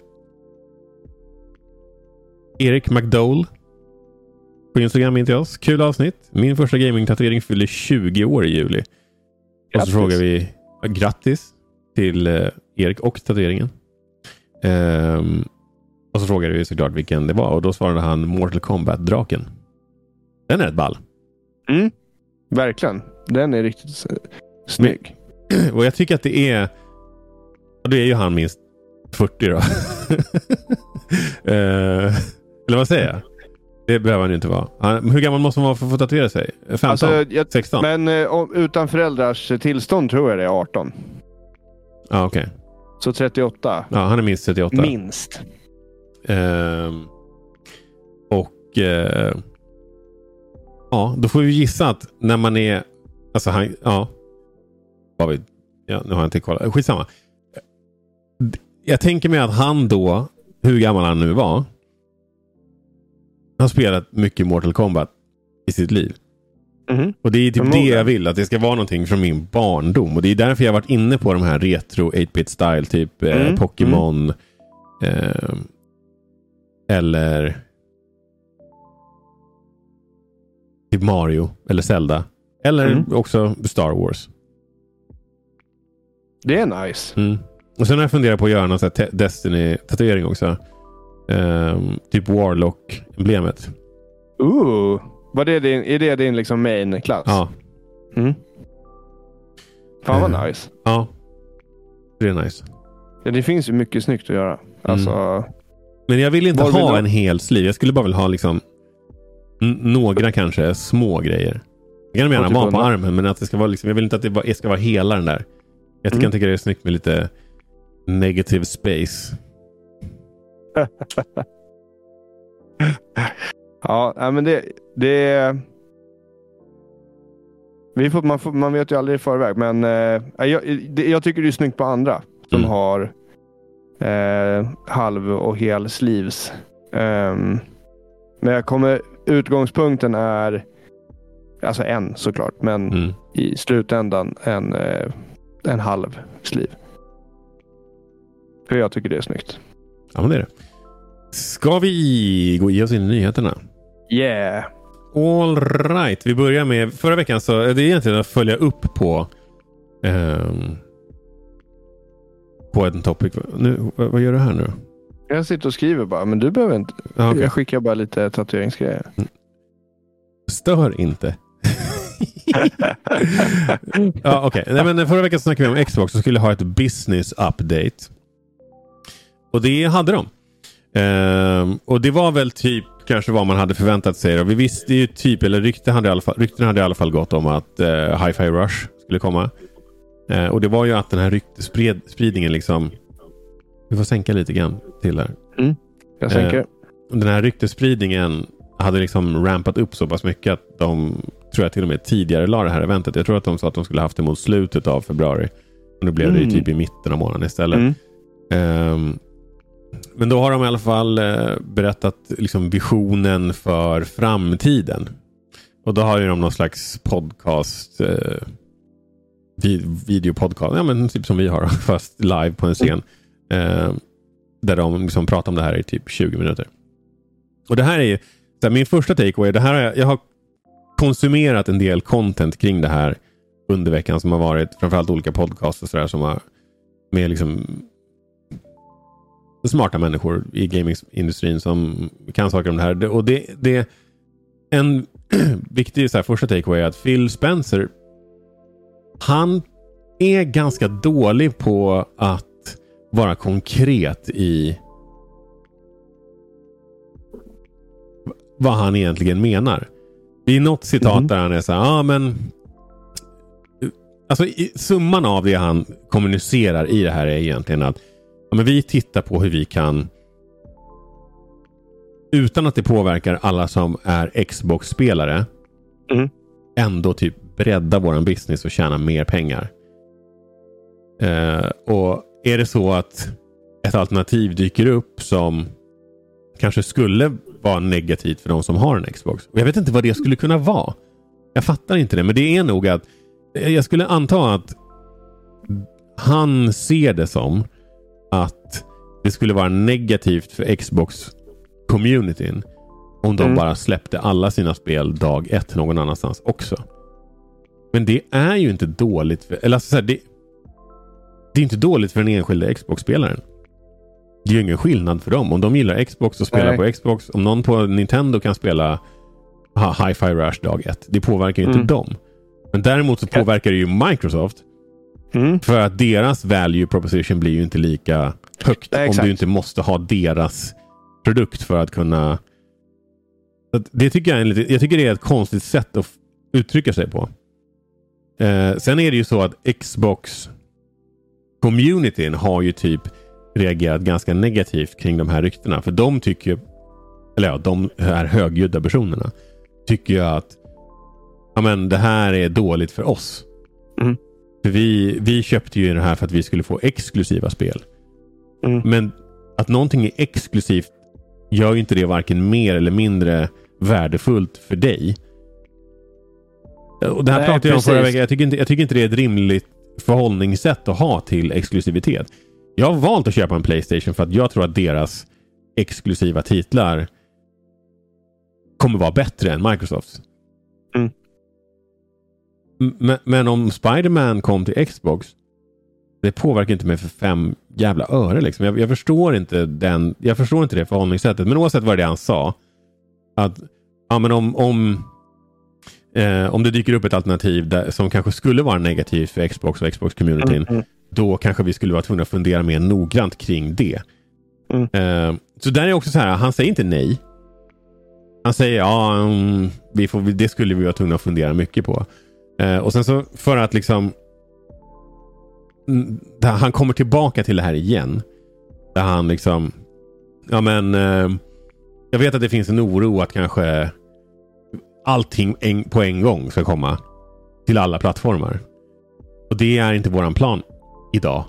Erik McDowell på Instagram in till oss. Kul avsnitt. Min första gaming-tatuering fyller tjugo år i juli. Grattis. Och så frågar vi... Ja, grattis till eh, Erik och tatueringen. Ehm, och så frågade vi såklart vilken det var. Och då svarade han Mortal Kombat-draken. Den är ett ball. Mm, verkligen. Den är riktigt snygg. Men, och jag tycker att det är... Och det är ju han minst fyrtio då. ehm, eller vad säger jag? Det behöver han ju inte vara. Han, hur gammal måste man vara för att få tatuera sig? femton? Alltså, jag, sexton? Men eh, utan föräldrars tillstånd tror jag det är arton. Ja, ah, okej. Okay. Så trettioåtta. Ja, han är minst trettioåtta. Minst. Uh, och uh, ja, då får vi gissa att när man är... Alltså han... Ja. Vad vi, ja, nu har jag inte kollat. Skitsamma. Jag tänker mig att han då, hur gammal han nu var, har spelat mycket Mortal Kombat i sitt liv. Mm-hmm. Och det är typ det jag vill, att det ska vara någonting från min barndom. Och det är därför jag har varit inne på de här retro åtta-bit style, typ mm. eh, Pokémon mm. eh, eller typ Mario eller Zelda. Eller mm. också Star Wars. Det är nice. Mm. Och sen har jag funderat på att göra någon sån här te- Destiny-tatuering också. Um, typ Warlock-emblemet. Ooh, vad är din, är det din liksom main-klass? Ja. Mm. Fan vad uh, nice. Ja, det är nice. Ja, det finns ju mycket snyggt att göra. Alltså, mm. Men jag vill inte ha vill en hel sleeve. Jag skulle bara vilja ha liksom n- några kanske små grejer. Jag kan gärna vara på armen, men att det ska vara liksom, jag vill inte att det bara ska vara hela den där. Jag mm. kan tycka det är snyggt med lite negative space. Ja, men det, det vi får, man, får, man vet ju aldrig i förväg, men eh, jag, det, jag tycker det är snyggt på andra som mm. har eh, halv och hel sleeves. Um, men jag kommer, utgångspunkten är alltså en såklart, men mm. i slutändan en, eh, en halv sleeve. För jag tycker det är snyggt. Ja, men det är det. Ska vi gå i oss in i nyheterna? Yeah. All right. Vi börjar med förra veckan, så det är egentligen att följa upp på um, på en topic. Nu, vad gör du här nu? Jag sitter och skriver bara, men du behöver inte. Ah, okay. Jag skickar bara lite tatueringsgrejer. Stör inte. Ja, okej. Okay. Nej, men förra veckan snackade vi om Xbox och skulle ha ett business update. Och det hade de. Um, och det var väl typ kanske vad man hade förväntat sig. Och vi visste ju typ, eller rykten hade i alla fall, rykten hade i alla fall gått om att uh, Hi-Fi Rush skulle komma. Uh, och det var ju att den här ryktespridningen liksom, vi får sänka lite grann till där. Mm, jag sänker. Uh, den här ryktespridningen hade liksom rampat upp så pass mycket att de, tror jag till och med tidigare la det här eventet. Jag tror att de sa att de skulle haft det mot slutet av februari. Och nu blev mm. det ju typ i mitten av månaden istället. Mm. Um, Men då har de i alla fall eh, berättat liksom visionen för framtiden. Och då har ju de någon slags podcast, eh, vid- videopodcast, ja men typ som vi har, fast live på en scen. Eh, där de liksom pratar om det här i typ tjugo minuter. Och det här är ju så här, min första takeaway. Det här har jag, jag har konsumerat en del content kring det här under veckan som har varit, framförallt olika podcasts och sådär som har med liksom smarta människor i gamingindustrin som kan saker om det här. Och det, det en viktig så här, första takeaway är att Phil Spencer, han är ganska dålig på att vara konkret i vad han egentligen menar. I något citat mm. där han är så här, ja ah, men alltså i, summan av det han kommunicerar i det här är egentligen att ja, men vi tittar på hur vi kan, utan att det påverkar alla som är Xbox-spelare, mm. ändå typ bredda våran business och tjäna mer pengar. Uh, och är det så att ett alternativ dyker upp som kanske skulle vara negativt för de som har en Xbox, och jag vet inte vad det skulle kunna vara. Jag fattar inte det, men det är nog att jag skulle anta att han ser det som att det skulle vara negativt för Xbox-communityn om de mm. bara släppte alla sina spel dag ett någon annanstans också. Men det är ju inte dåligt för, eller alltså så här, det, det är inte dåligt för den enskilda Xbox-spelaren. Det är ju ingen skillnad för dem. Om de gillar Xbox och spelar Nej. på Xbox, om någon på Nintendo kan spela Hi-Fi Rush dag ett, det påverkar ju mm. inte dem. Men däremot så påverkar det ju Microsoft. Mm. För att deras value proposition blir ju inte lika högt om du inte måste ha deras produkt för att kunna. Det tycker jag är lite, jag tycker det är ett konstigt sätt att uttrycka sig på. Eh, sen är det ju så att Xbox communityn har ju typ reagerat ganska negativt kring de här ryktena, för de tycker, eller ja, de här högljudda personerna tycker ju att ja, men det här är dåligt för oss. Mm. För vi, vi köpte ju det här för att vi skulle få exklusiva spel. Mm. Men att någonting är exklusivt gör ju inte det varken mer eller mindre värdefullt för dig. Och det här Nej, pratade jag om förra veckan. Jag tycker, inte, jag tycker inte det är ett rimligt förhållningssätt att ha till exklusivitet. Jag har valt att köpa en PlayStation för att jag tror att deras exklusiva titlar kommer vara bättre än Microsofts. Mm. Men, men om Spider-Man kom till Xbox, det påverkar inte mig för fem jävla öre liksom. Jag, jag förstår inte den, jag förstår inte det förhållningssättet. Men oavsett vad det han sa, att ja, men om om, eh, om det dyker upp ett alternativ där, som kanske skulle vara negativt för Xbox och Xbox-communityn, mm, mm. då kanske vi skulle vara tvungna att fundera mer noggrant kring det. Mm. Eh, så där är också så här, han säger inte nej. Han säger ja, um, vi får, det skulle vi vara tvungna att fundera mycket på. Eh, och sen så för att liksom där han kommer tillbaka till det här igen, där han liksom ja men eh, jag vet att det finns en oro att kanske allting en, på en gång ska komma till alla plattformar, och det är inte våran plan idag.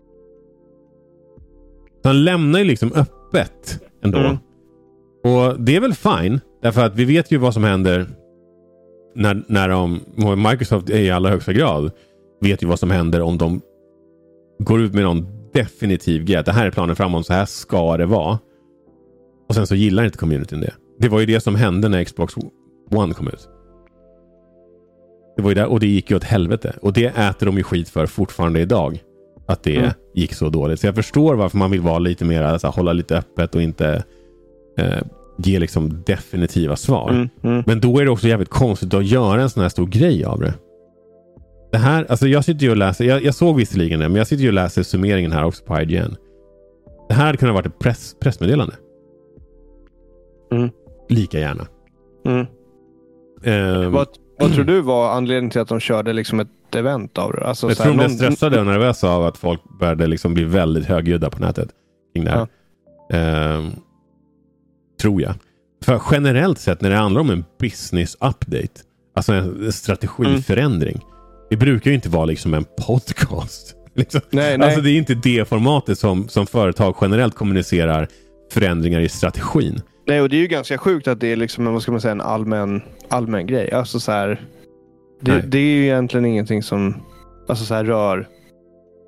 Så han lämnar ju liksom öppet ändå. Mm. Och det är väl fine, därför att vi vet ju vad som händer när, när de, Microsoft i allra högsta grad vet ju vad som händer om de går ut med någon definitiv grej. Det här är planen framåt, så här ska det vara. Och sen så gillar inte communityn det. Det var ju det som hände när Xbox One kom ut. Det var ju där, och det gick ju åt helvete. Och det äter de ju skit för fortfarande idag. Att det mm. gick så dåligt. Så jag förstår varför man vill vara lite mer, alltså, hålla lite öppet och inte eh, ge liksom definitiva svar. Mm. Mm. Men då är det också jävligt konstigt att göra en sån här stor grej av det. Det här, alltså jag sitter ju och läser, jag, jag såg visserligen det, men jag sitter ju och läser summeringen här också på I G N. Det här hade kunnat varit ett press, pressmeddelande. Mm. Lika gärna. Mm. Um, vad, vad tror du var anledningen till att de körde liksom ett event av det? Alltså, jag tror de blev stressade och nervösa av att folk började liksom bli väldigt högljudda på nätet kring det här. Ja. Um, tror jag. För generellt sett när det handlar om en business update, alltså en strategiförändring, mm. det brukar ju inte vara liksom en podcast. Liksom. Nej, nej. Alltså det är inte det formatet som, som företag generellt kommunicerar förändringar i strategin. Nej, och det är ju ganska sjukt att det är liksom, vad ska man säga, en allmän, allmän grej. Alltså så här, det, det är ju egentligen ingenting som alltså så här rör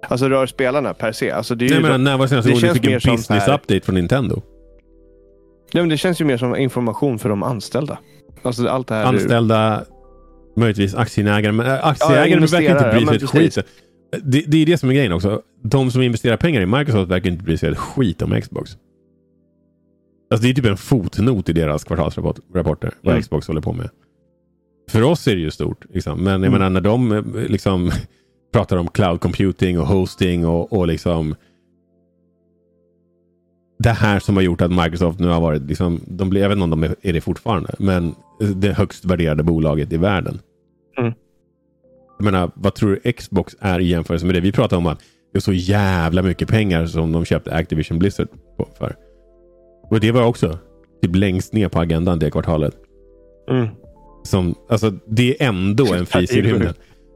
alltså rör spelarna per se. Alltså det är Nej, ju men då, när var senast gången du fick en business update från Nintendo? Nej, men det känns ju mer som information för de anställda. Alltså allt det här anställda, du... möjligtvis aktieägare, men äh, aktieägare ja, verkar inte bry sig ett skit. Det, det är det som är grejen också. De som investerar pengar i Microsoft verkar inte bry sig ett skit om Xbox. Alltså det är typ en fotnot i deras kvartalsrapporter vad mm. Xbox håller på med. För oss är det ju stort. Liksom. Men jag mm. menar när de liksom pratar om cloud computing och hosting och, och liksom det här som har gjort att Microsoft nu har varit liksom, de blir, jag vet inte om de är det fortfarande, men det högst värderade bolaget i världen. Mm. Jag menar, vad tror du Xbox är i jämförelse med det? Vi pratar om att det är så jävla mycket pengar som de köpte Activision Blizzard för. Och det var också typ längst ner på agendan det kvartalet. Mm. Som, alltså, det är ändå en fis i rymden.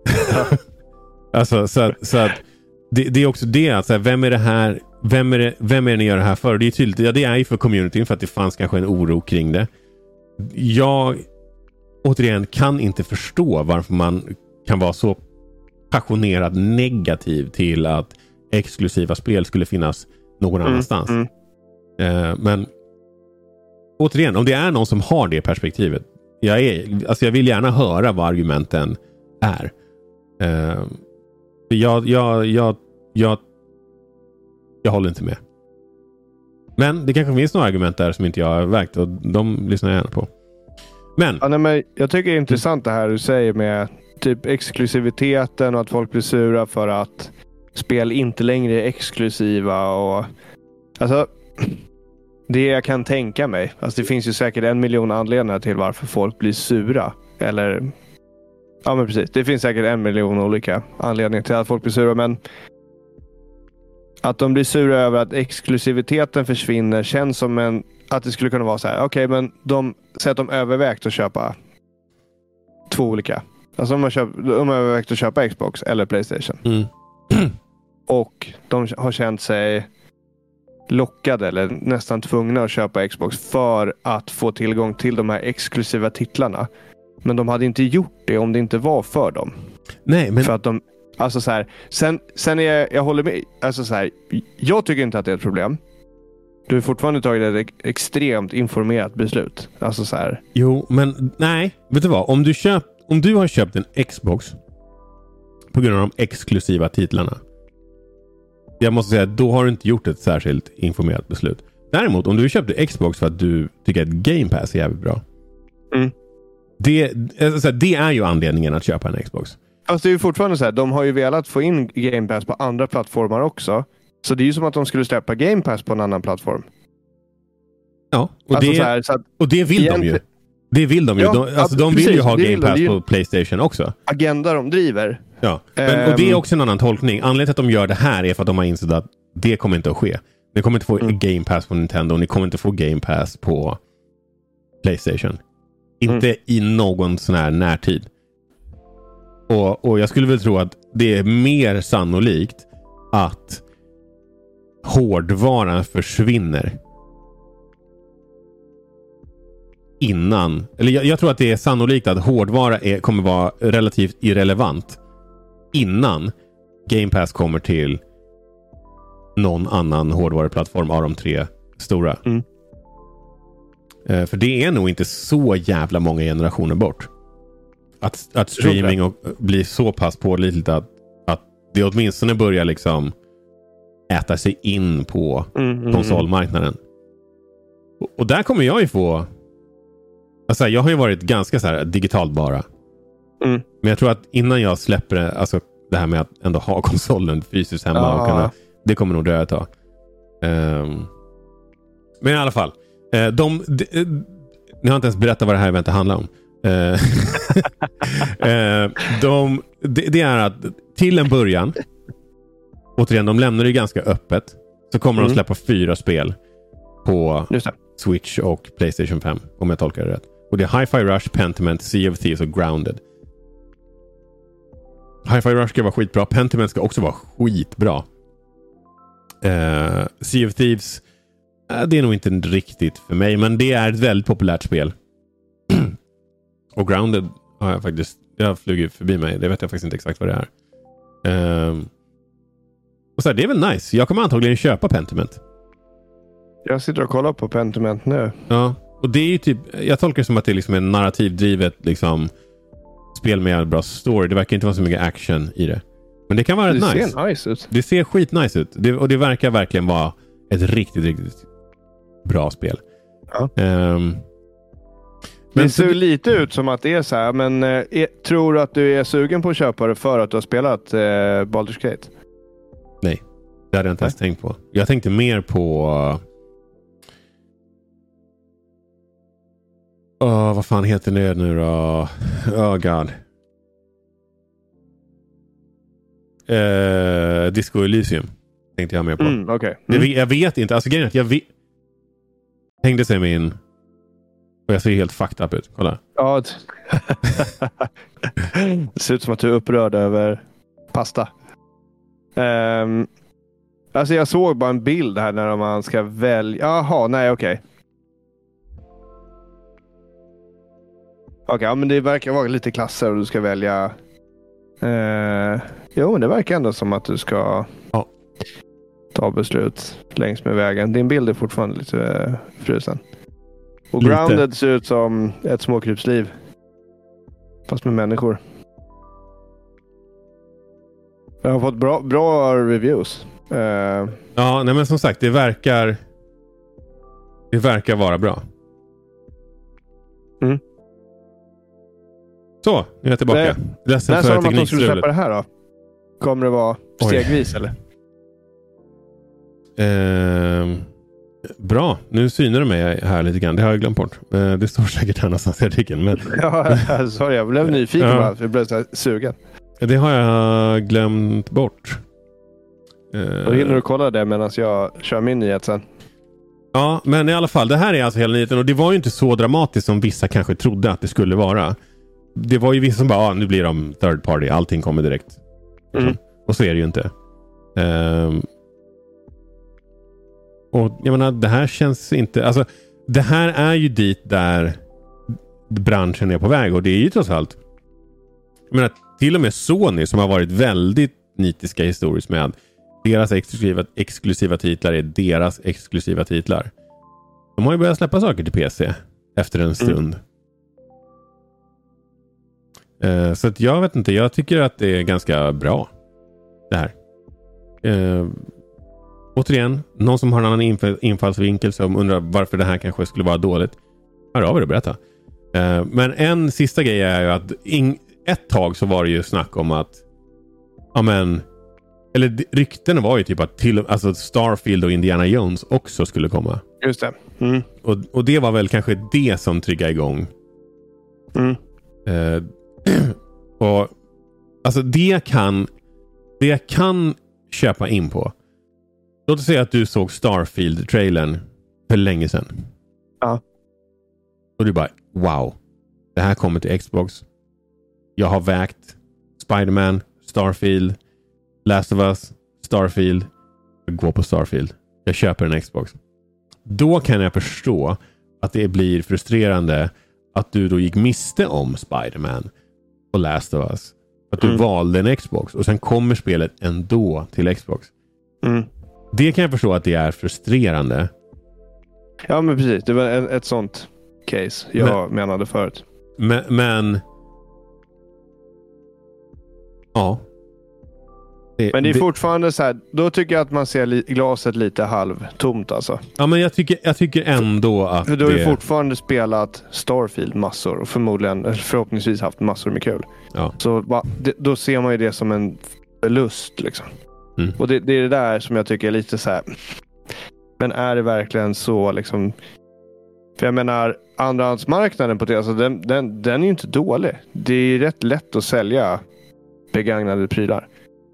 Alltså, så att, så att det, det är också det att så här, vem är det här vem är det, vem är det ni gör det här för? Det är tydligt, ja, det är ju för communityn för att det fanns kanske en oro kring det. Jag återigen kan inte förstå varför man kan vara så passionerad negativ till att exklusiva spel skulle finnas någon mm, annanstans. Mm. Uh, men återigen, om det är någon som har det perspektivet, jag, är, alltså jag vill gärna höra vad argumenten är. Uh, jag, jag, jag, jag, jag håller inte med. Men det kanske finns några argument där som inte jag har vägt och de lyssnar jag gärna på. Men, ja, nej, men jag tycker det är intressant det här du säger med typ exklusiviteten och att folk blir sura för att spel inte längre är exklusiva och alltså det jag kan tänka mig, alltså det finns ju säkert en miljon anledningar till varför folk blir sura eller ja men precis, det finns säkert en miljon olika anledningar till att folk blir sura, men att de blir sura över att exklusiviteten försvinner känns som en att det skulle kunna vara så här, okej okay, men de säger att de övervägt att köpa två olika. Alltså de har, köpt, de har övervägt att köpa Xbox eller PlayStation. Mm. Och de har känt sig lockade eller nästan tvungna att köpa Xbox för att få tillgång till de här exklusiva titlarna. Men de hade inte gjort det om det inte var för dem. Nej, men... För att de, alltså så här, sen, sen är jag, jag håller med, alltså så här, jag tycker inte att det är ett problem. Du har fortfarande tagit ett extremt informerat beslut. Alltså så här. Jo, men nej, vet du vad? Om du, köp, om du har köpt en Xbox på grund av de exklusiva titlarna, jag måste säga, då har du inte gjort ett särskilt informerat beslut. Däremot, om du köpte Xbox för att du tycker att Game Pass är jävligt bra. Mm. Det, alltså, det är ju anledningen att köpa en Xbox. Alltså det är ju fortfarande så här, de har ju velat få in Game Pass på andra plattformar också. Så det är ju som att de skulle släppa Game Pass på en annan plattform. Ja, och, alltså det, så här, så att och det vill de ju. Det vill de ju. Ja, de, alltså, de vill precis, ju ha Game Pass de, på PlayStation också. Agenda de driver. Ja, men, och det är också en annan tolkning. Anledningen till att de gör det här är för att de har insett att det kommer inte att ske. Ni kommer inte få mm. Game Pass på Nintendo. Ni kommer inte få Game Pass på PlayStation. Inte mm. i någon sån här närtid. Och, och jag skulle väl tro att det är mer sannolikt att hårdvaran försvinner innan, eller jag, jag tror att det är sannolikt att hårdvara är, kommer vara relativt irrelevant innan Game Pass kommer till någon annan hårdvaruplattform av de tre stora. Mm. Uh, för det är nog inte så jävla många generationer bort. Att, att streaming och, blir så pass pålitligt att, att det åtminstone börjar liksom äta sig in på mm, mm, konsolmarknaden. Och, och där kommer jag ju få, alltså jag har ju varit ganska så här digitalt bara. Mm. Men jag tror att innan jag släpper det, alltså det här med att ändå ha konsolen fysiskt hemma ah. och kunna, det kommer nog dröja ett tag. Um, men i alla fall, uh, de, de, de ni har inte ens berättat vad det här eventet handlar om. uh, de, det, det är att till en början, återigen, de lämnar det ganska öppet, så kommer mm. de släppa fyra spel på Switch och PlayStation fem, om jag tolkar det rätt. Och det är Hi-Fi Rush, Pentiment, Sea of Thieves och Grounded. Hi-Fi Rush ska vara skitbra. Pentiment ska också vara skitbra. Uh, sea of Thieves, uh, det är nog inte riktigt för mig, men det är ett väldigt populärt spel. Och Grounded har jag faktiskt, jag har flugit förbi mig. Det vet jag faktiskt inte exakt vad det är. Uh, Och så här, det är väl nice. Jag kommer antagligen köpa Pentiment. Jag sitter och kollar på Pentiment nu. Ja, och det är ju typ, jag tolkar det som att det är liksom en narrativdrivet liksom spel med bra story. Det verkar inte vara så mycket action i det. Men det kan vara rätt nice. Det ser nice ut. Det ser skitnice ut. Det, och det verkar verkligen vara ett riktigt, riktigt bra spel. Ja. Um, det ser så, lite ut som att det är så här, men eh, tror du att du är sugen på att köpa det för att du har spelat eh, Baldur's Gate? Nej, det hade jag inte ens tänkt på. Jag tänkte mer på uh, vad fan heter det nu då? Oh god. Uh, Disco Elysium tänkte jag mer på. Mm, okay. mm. det, jag vet inte. Alltså grejen är att jag vet... hängde sig med in och jag ser helt fucked up ut. Kolla. Ja, det ser ut som att du är upprörd över pasta. Um, alltså jag såg bara en bild här när man ska välja. Jaha, nej okej. Okay. Okej, okay, ja, men det verkar vara lite klasser och du ska välja. Uh, jo, men det verkar ändå som att du ska ja. ta beslut längs med vägen. Din bild är fortfarande lite uh, frusen. Och lite. Grounded ser ut som ett småkrypsliv. Fast med människor. Jag har fått bra, bra reviews. Uh, ja, nej men som sagt, det verkar det verkar vara bra. Mm. Så, nu är jag tillbaka. Det, Ledsen när för sa de att de skulle teknikstrulet. släppa det här då? Kommer det vara stegvis eller? Eh, bra, nu synar du mig här lite grann. Det har jag glömt bort. Eh, det står säkert här någonstans i artikeln. Men... ja, sorry, jag blev nyfiken ja. bara. För jag blev så här sugen. Det har jag glömt bort. Eh, Då hinner du kolla det medan jag kör min nyhet sen. Ja, men i alla fall, det här är alltså hela nyheten. Och det var ju inte så dramatiskt som vissa kanske trodde att det skulle vara. Det var ju vissa som bara, ah, nu blir de third party. Allting kommer direkt. Mm. Och så är det ju inte. Um, och jag menar, det här känns inte... Alltså, det här är ju dit där branschen är på väg. Och det är ju trots allt... Jag menar, till och med Sony som har varit väldigt nitiska historiskt med deras exklusiva, exklusiva titlar är deras exklusiva titlar. De har ju börjat släppa saker till P C efter en stund. Mm. Uh, så att jag vet inte, jag tycker att det är ganska bra det här. Uh, återigen, någon som har en annan inf- infallsvinkel som undrar varför det här kanske skulle vara dåligt. Här har vi det, berätta. Uh, men en sista grej är ju att in- ett tag så var det ju snack om att ja men eller rykten var ju typ att till, alltså Starfield och Indiana Jones också skulle komma. Just det. Mm. Och, och det var väl kanske det som triggade igång. Mm. Uh, och alltså det kan det jag kan köpa in på. Låt oss säga att du såg Starfield-trailern för länge sedan. Ja. Och du bara, wow. Det här kommer till Xbox. Jag har vägt Spider-Man, Starfield, Last of Us, Starfield. Jag går på Starfield. Jag köper en Xbox. Då kan jag förstå att det blir frustrerande att du då gick miste om Spider-Man och Last of Us. Att du mm. valde en Xbox och sen kommer spelet ändå till Xbox. Mm. Det kan jag förstå att det är frustrerande. Ja, men precis. Det var ett, ett sånt case jag men, menade förut. Men, men ja. Det, men det är det, fortfarande så här, då tycker jag att man ser li- glaset lite halvtomt alltså. Ja, men jag tycker, jag tycker ändå att för då har det... vi fortfarande spelat Starfield massor och förmodligen, förhoppningsvis haft massor med kul. Ja. Så va, det, då ser man ju det som en förlust liksom. Mm. Och det, det är det där som jag tycker är lite så här. Men är det verkligen så liksom? För jag menar, andrahandsmarknaden på det, alltså den, den, den är ju inte dålig. Det är rätt lätt att sälja begagnade prylar.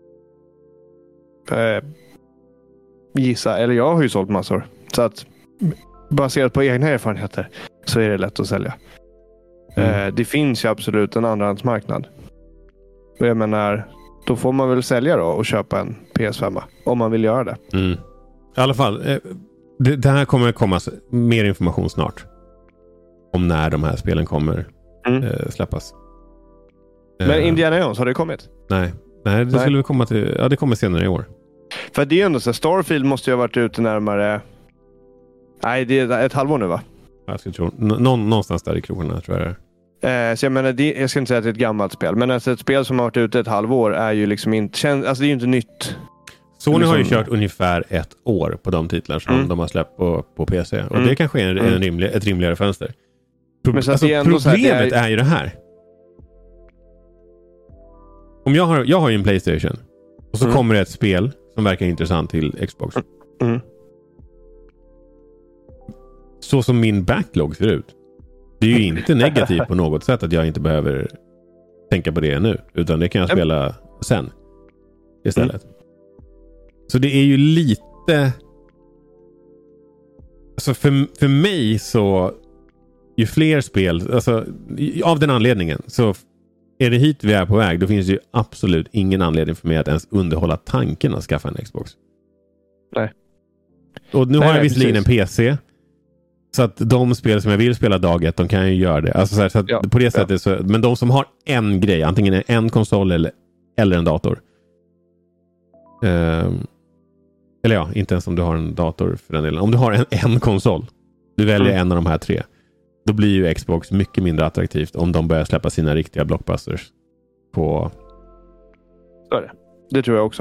Eh, gissa, eller jag har ju sålt massor. Så att baserat på egna erfarenheter så är det lätt att sälja. Mm. Eh, det finns ju absolut en andrahandsmarknad. Och jag menar, då får man väl sälja då och köpa en P S fem om man vill göra det. Mm. I alla fall, eh, det, det här kommer komma mer information snart. Om när de här spelen kommer mm. eh, släppas. Men Indiana Jones, har det kommit? Nej, nej det nej. skulle vi komma till. Ja, det kommer senare i år. För det är ju ändå så, Starfield måste ju ha varit ute närmare... Nej, det är ett halvår nu, va? Jag ska tro. Nå- någonstans där i krogarna, tror jag det är. Eh, så jag menar, det, jag ska inte säga att det är ett gammalt spel. Men alltså ett spel som har varit ute ett halvår är ju liksom inte... Alltså det är ju inte nytt. Sony liksom... har ju kört ungefär ett år på de titlar som mm. de har släppt på, på P C. Och mm. det kanske är en, en rimlig, ett rimligare fönster. Pro- Men så alltså, det är ändå problemet så här, det är... är ju det här. Om jag har, jag har ju en PlayStation. Och så mm. kommer det ett spel som verkar intressant till Xbox. Mm. Så som min backlog ser ut. Det är ju inte negativt på något sätt att jag inte behöver tänka på det nu. Utan det kan jag spela sen. Istället. Mm. Så det är ju lite... Alltså för, för mig så... Ju fler spel... Alltså, av den anledningen så... Är det hit vi är på väg, då finns det ju absolut ingen anledning för mig att ens underhålla tanken att skaffa en Xbox. Nej. Och nu nej, har jag nej, visserligen en precis. P C. Så att de spel som jag vill spela dag ett, de kan ju göra det. Alltså så, här, så att ja, på det sättet ja. så... Men de som har en grej, antingen en konsol eller, eller en dator. Um, eller ja, inte ens om du har en dator för den delen. Om du har en, en konsol, du väljer mm. en av de här tre. Då blir ju Xbox mycket mindre attraktivt om de börjar släppa sina riktiga blockbusters på... Så är det. Det tror jag också.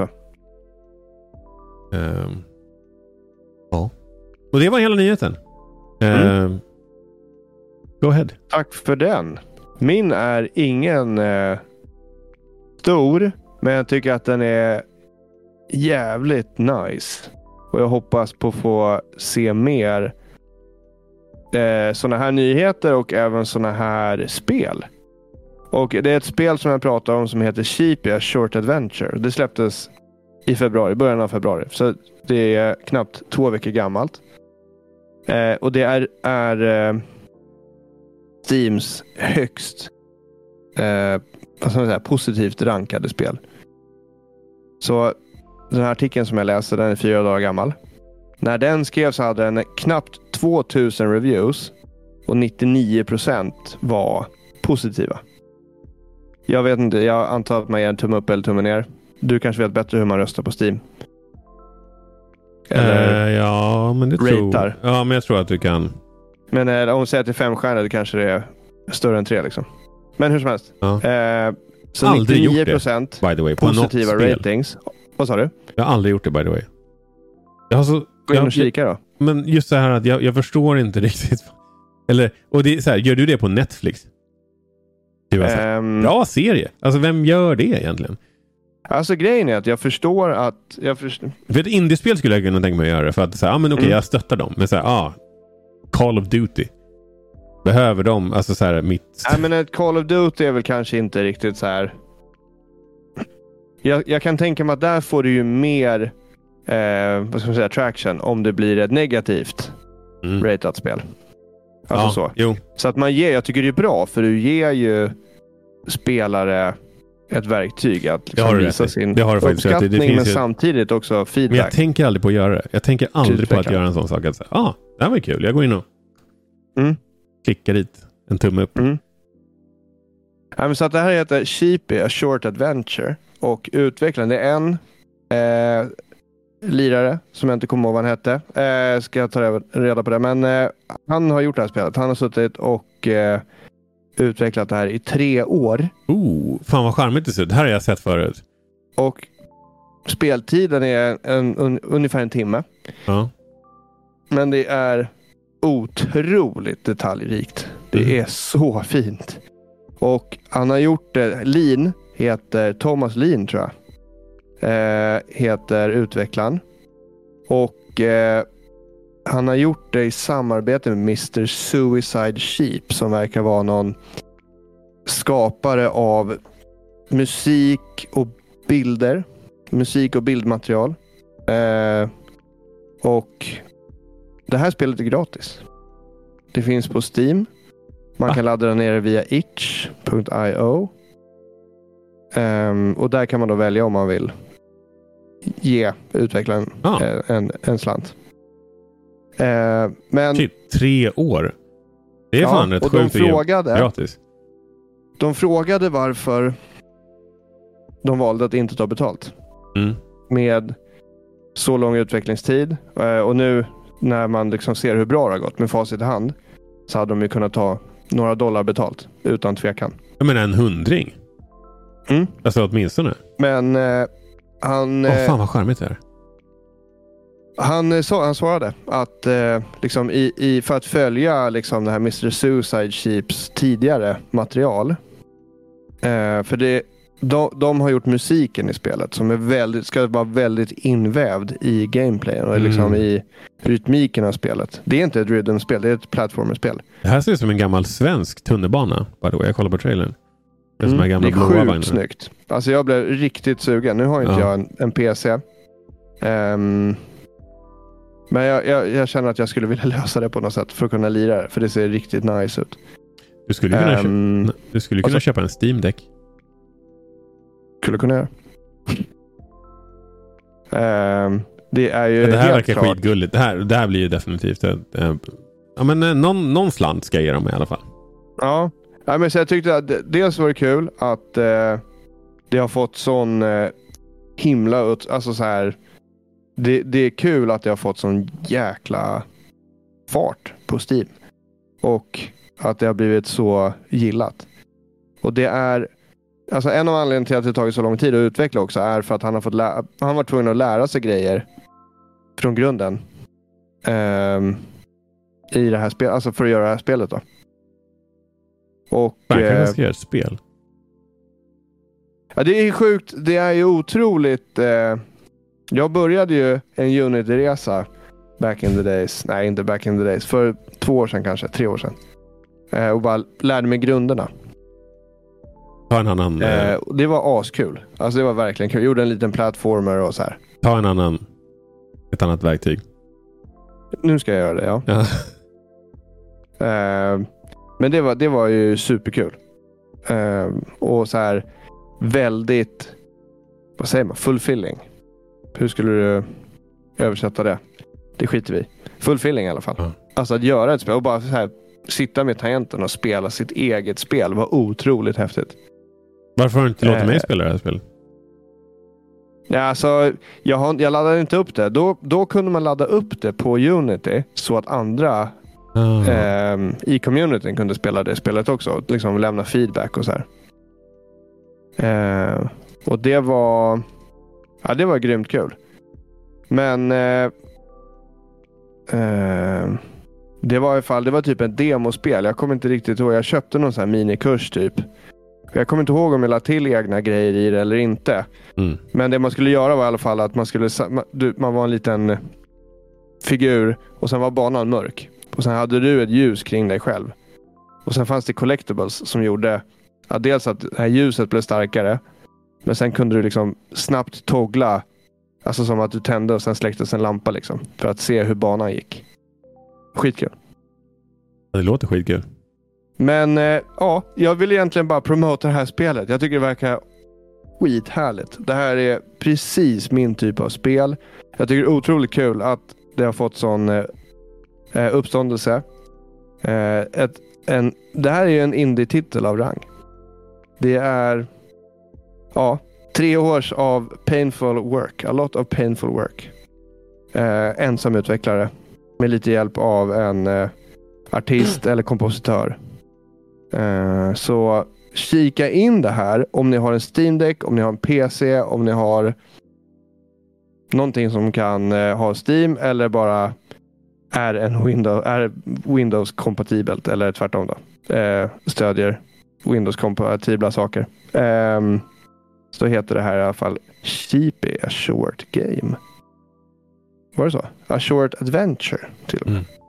Um, ja. Och det var hela nyheten. Mm. Um, go ahead. Tack för den. Min är ingen eh, stor, men jag tycker att den är jävligt nice. Och jag hoppas på att få se mer Eh, såna här nyheter och även såna här spel. Och det är ett spel som jag pratar om som heter Sheepia Short Adventure. Det släpptes i februari, början av februari. Så det är knappt två veckor gammalt. Eh, och det är, är eh, Steams högst eh, vad ska man säga, positivt rankade spel. Så den här artikeln som jag läste, den är fyra dagar gammal. När den skrevs hade den knappt tvåtusen reviews och nittionio procent var positiva. Jag vet inte, jag antar att man ger en tumme upp eller tumme ner. Du kanske vet bättre hur man röstar på Steam. Eller uh, ja, men det ratar. tror Ja, men jag tror att du kan. Men eh, om vi säger att det är fem stjärnor, då kanske det är större än tre liksom. Men hur som helst. Ja. Eh, så aldrig nittionio gjort procent det, by the way, på positiva något spel. ratings. Vad sa du? Jag har aldrig gjort det, by the way. Jag har så... Gå in och jag, kika då. Men just så här att jag, jag förstår inte riktigt. Eller, och det är så här, gör du det på Netflix? Det var så här, um, bra serie. Alltså vem gör det egentligen? Alltså grejen är att jag förstår att... Jag förstår... För ett indiespel skulle jag kunna tänka mig att göra. För att säga, ah, men okej, okay, mm. jag stöttar dem. Men så här, ah, Call of Duty. Behöver de, alltså så här, mitt... Nej, men ett Call of Duty är väl kanske inte riktigt så här... Jag, jag kan tänka mig att där får du ju mer... Eh, vad ska man säga, traction om det blir ett negativt mm. ratat spel. Alltså ja, så. Jo. Så att man ger, jag tycker det är bra för du ger ju spelare ett verktyg att liksom visa sin det har uppskattning det, det men ju... samtidigt också feedback. Men jag tänker aldrig på att göra det. Jag tänker aldrig på att göra en sån sak att säga, ah, det här var kul. Jag går in och mm. klickar dit en tumme upp. Mm. Ja, men så att det här heter Sheepy, A Short Adventure och utvecklaren, det är en eh, lirare som jag inte kommer ihåg vad han hette. Eh, ska jag ta reda på det. Men eh, han har gjort det här spelet. Han har suttit och eh, utvecklat det här i tre år. Oh, fan vad charmigt det ser ut. Det här har jag sett förut. Och speltiden är en, un, ungefär en timme. Ja. Men det är otroligt detaljrikt. Det mm. är så fint. Och han har gjort det. Lean heter Thomas Lean tror jag. Eh, heter utvecklaren. Och eh, han har gjort det i samarbete med mister Suicide Sheep som verkar vara någon skapare av musik och bilder. Musik och bildmaterial. Eh, och det här spelet är gratis. Det finns på Steam. Man kan ladda ner det via itch punkt io. Um, och där kan man då välja om man vill ge utvecklaren ah. en, en slant. Uh, men typ tre år. Det är ja, fan rätt och sjukt de frågade, gratis. De frågade varför de valde att inte ta betalt. Mm. Med så lång utvecklingstid. Eh, och nu när man liksom ser hur bra det har gått med facit i hand, så hade de ju kunnat ta några dollar betalt utan tvekan. Jag menar en hundring. Mm. Alltså åtminstone. Men eh, han... Åh, oh, fan vad charmigt det är. Han, så, han svarade att eh, liksom i, i, för att följa liksom, det här mister Suicide Sheeps tidigare material. Eh, för det, de, de har gjort musiken i spelet som är väldigt, ska vara väldigt invävd i gameplayen och mm. liksom i rytmiken av spelet. Det är inte ett rhythm-spel, det är ett platformerspel. Det här ser ut som en gammal svensk tunnelbana. By the way, jag kollar på trailern. Det är, mm, det är sjukt vagnar. Snyggt. Alltså jag blev riktigt sugen. Nu har inte ja. jag en, en P C. Um, men jag, jag, jag känner att jag skulle vilja lösa det på något sätt för att kunna lira det. För det ser riktigt nice ut. Du skulle kunna, um, köpa, du skulle kunna alltså, köpa en Steam Deck. Skulle kunna göra. um, det är ju ja, det här helt verkar klart. skitgulligt. Det här, det här blir ju definitivt äh, äh, ja, men äh, någon, någon slant ska jag ge dem i alla fall. Ja. Ja, men så jag tyckte att dels var det kul att eh, det har fått sån eh, himla ut, alltså så här det, det är kul att det har fått sån jäkla fart på Steam och att det har blivit så gillat. Och det är alltså en av anledningarna till att det tagit så lång tid att utveckla också är för att han har fått lä- han var tvungen att lära sig grejer från grunden eh, i det här spelet, alltså för att göra det här spelet då. Och man kan eh, göra ett spel. Ja, det är sjukt. Det är ju otroligt. Eh, jag började ju en Unity-resa back in the days. Nej, inte back in the days. För två år sedan kanske. Tre år sedan. Eh, och bara lärde mig grunderna. Ta en annan. Eh, eh, det var askul. Alltså det var verkligen kul. Jag gjorde en liten plattformer och så här. Ta en annan. Ett annat verktyg. Nu ska jag göra det, ja. ja. eh, Men det var, det var ju superkul. Uh, och så här väldigt, vad säger man, fulfilling. Hur skulle du översätta det? Det skiter vi. Fulfilling i alla fall. Mm. Alltså att göra ett spel och bara så här sitta med tangenten och spela sitt eget spel var otroligt häftigt. Varför har du inte låtit uh, mig spela det här spelet? Ja, alltså, jag, har, jag laddade inte upp det. Då, då kunde man ladda upp det på Unity så att andra Oh. Eh, i communityn kunde spela det spelet också. Liksom lämna feedback och så här. Eh, och det var ja, det var grymt kul. Men eh, eh, det var i alla fall, det var typ ett demospel. Jag kommer inte riktigt ihåg. Jag köpte någon sån här minikurs typ. Jag kommer inte ihåg om jag lade till egna grejer i det eller inte. Mm. Men det man skulle göra var i alla fall att man skulle man var en liten figur och sen var banan mörk. Och sen hade du ett ljus kring dig själv. Och sen fanns det collectibles som gjorde att dels att det här ljuset blev starkare. Men sen kunde du liksom snabbt toggla. Alltså som att du tände och sen släcktes en lampa liksom. För att se hur banan gick. Skitkul. Det låter skitkul. Men eh, ja, jag vill egentligen bara promota det här spelet. Jag tycker det verkar skithärligt. Det här är precis min typ av spel. Jag tycker det är otroligt kul att det har fått sån... Eh, Uh, uppståndelse. Uh, ett, en, det här är ju en indie-titel av rang. Det är ja, tre års av painful work. A lot of painful work. Uh, ensam utvecklare. Med lite hjälp av en uh, artist eller kompositör. Uh, så kika in det här om ni har en Steam Deck, om ni har en P C, om ni har någonting som kan uh, ha Steam eller bara är en Windows är Windows kompatibelt eller tvärtom då. Eh, stödjer Windows kompatibla saker. Eh, så heter det här i alla fall Sheepy A Short Game. Var det så? A Short Adventure till och med. Mm.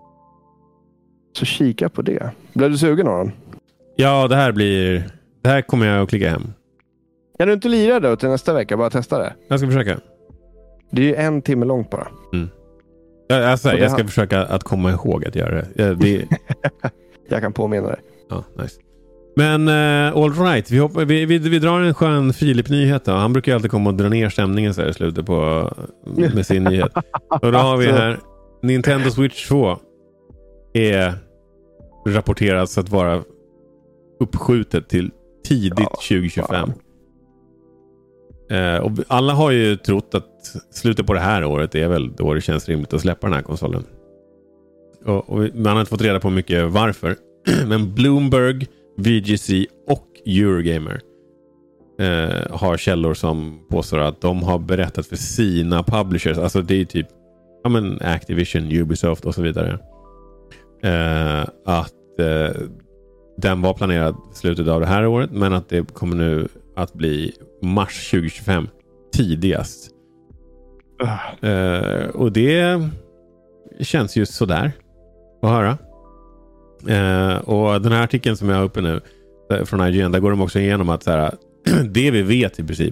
Så kika på det. Blev du sugen av den? Ja, det här blir det här kommer jag att klicka hem. Kan du inte lira då till nästa vecka? Bara testa det. Jag ska försöka. Det är ju en timme långt bara. Mm. Alltså, jag ska har... försöka att komma ihåg att göra det. det... jag kan påminna dig. Ja, nice. Men uh, all right, vi, hoppar, vi, vi, vi drar en skön Filip-nyhet då. Han brukar ju alltid komma och dra ner stämningen så här i slutet på, med sin nyhet. Och då har vi här Nintendo Switch två är rapporteras att vara uppskjutet till tidigt ja, tjugo tjugofem. Eh, och alla har ju trott att slutet på det här året är väl då det känns rimligt att släppa den här konsolen. Och, och man har inte fått reda på mycket varför. Men Bloomberg, V G C och Eurogamer eh, har källor som påstår att de har berättat för sina publishers, alltså det är typ ja, men Activision, Ubisoft och så vidare, eh, att eh, den var planerad slutet av det här året, men att det kommer nu att bli mars tjugo tjugofem tidigast. Uh. Eh, och det känns ju sådär att höra. Eh, och den här artikeln som jag har uppe nu från I G N, där går de också igenom att så här, det vi vet i princip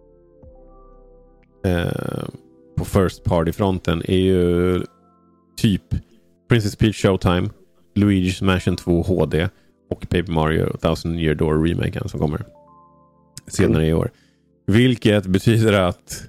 eh, på first party-fronten är ju typ Princess Peach Showtime, Luigi's Mansion två H D och Paper Mario Thousand Year Door remaken som kommer senare i år. Vilket betyder att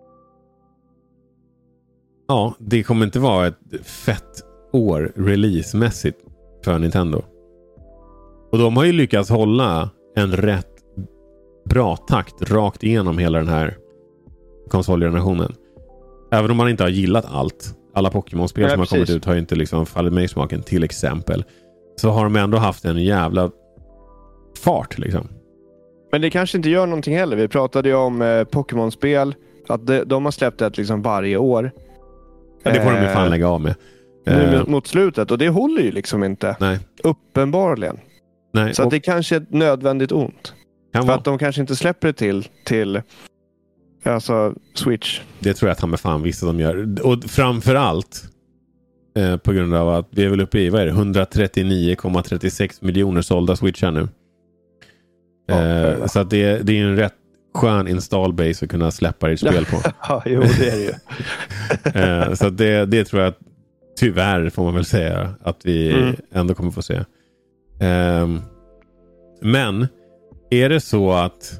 ja, det kommer inte vara ett fett år releasemässigt för Nintendo. Och de har ju lyckats hålla en rätt bra takt rakt igenom hela den här konsolgenerationen. Även om man inte har gillat allt. Alla Pokémon-spel ja, som har kommit ut har ju inte liksom fallit mig i smaken till exempel. Så har de ändå haft en jävla fart liksom. Men det kanske inte gör någonting heller. Vi pratade ju om eh, Pokémon-spel. Att de, de har släppt ett liksom varje år. Ja, det får de ju fan lägga av med. Nu uh, mot slutet. Och det håller ju liksom inte. Nej. Uppenbarligen. Nej. Så att det kanske är ett nödvändigt ont. Kan för vara. Att de kanske inte släpper det till till alltså Switch. Det tror jag att han med fan visste de gör. Och framförallt eh, på grund av att vi är väl uppe i vad är det? etthundratrettionio komma trettiosex miljoner sålda Switchar nu. Ja, eh, så att det, det är en rätt skön installbase att kunna släppa ditt spel på. Ja, jo det är det ju. eh, så att det, det tror jag att tyvärr får man väl säga att vi mm. ändå kommer få se. Eh, men är det så att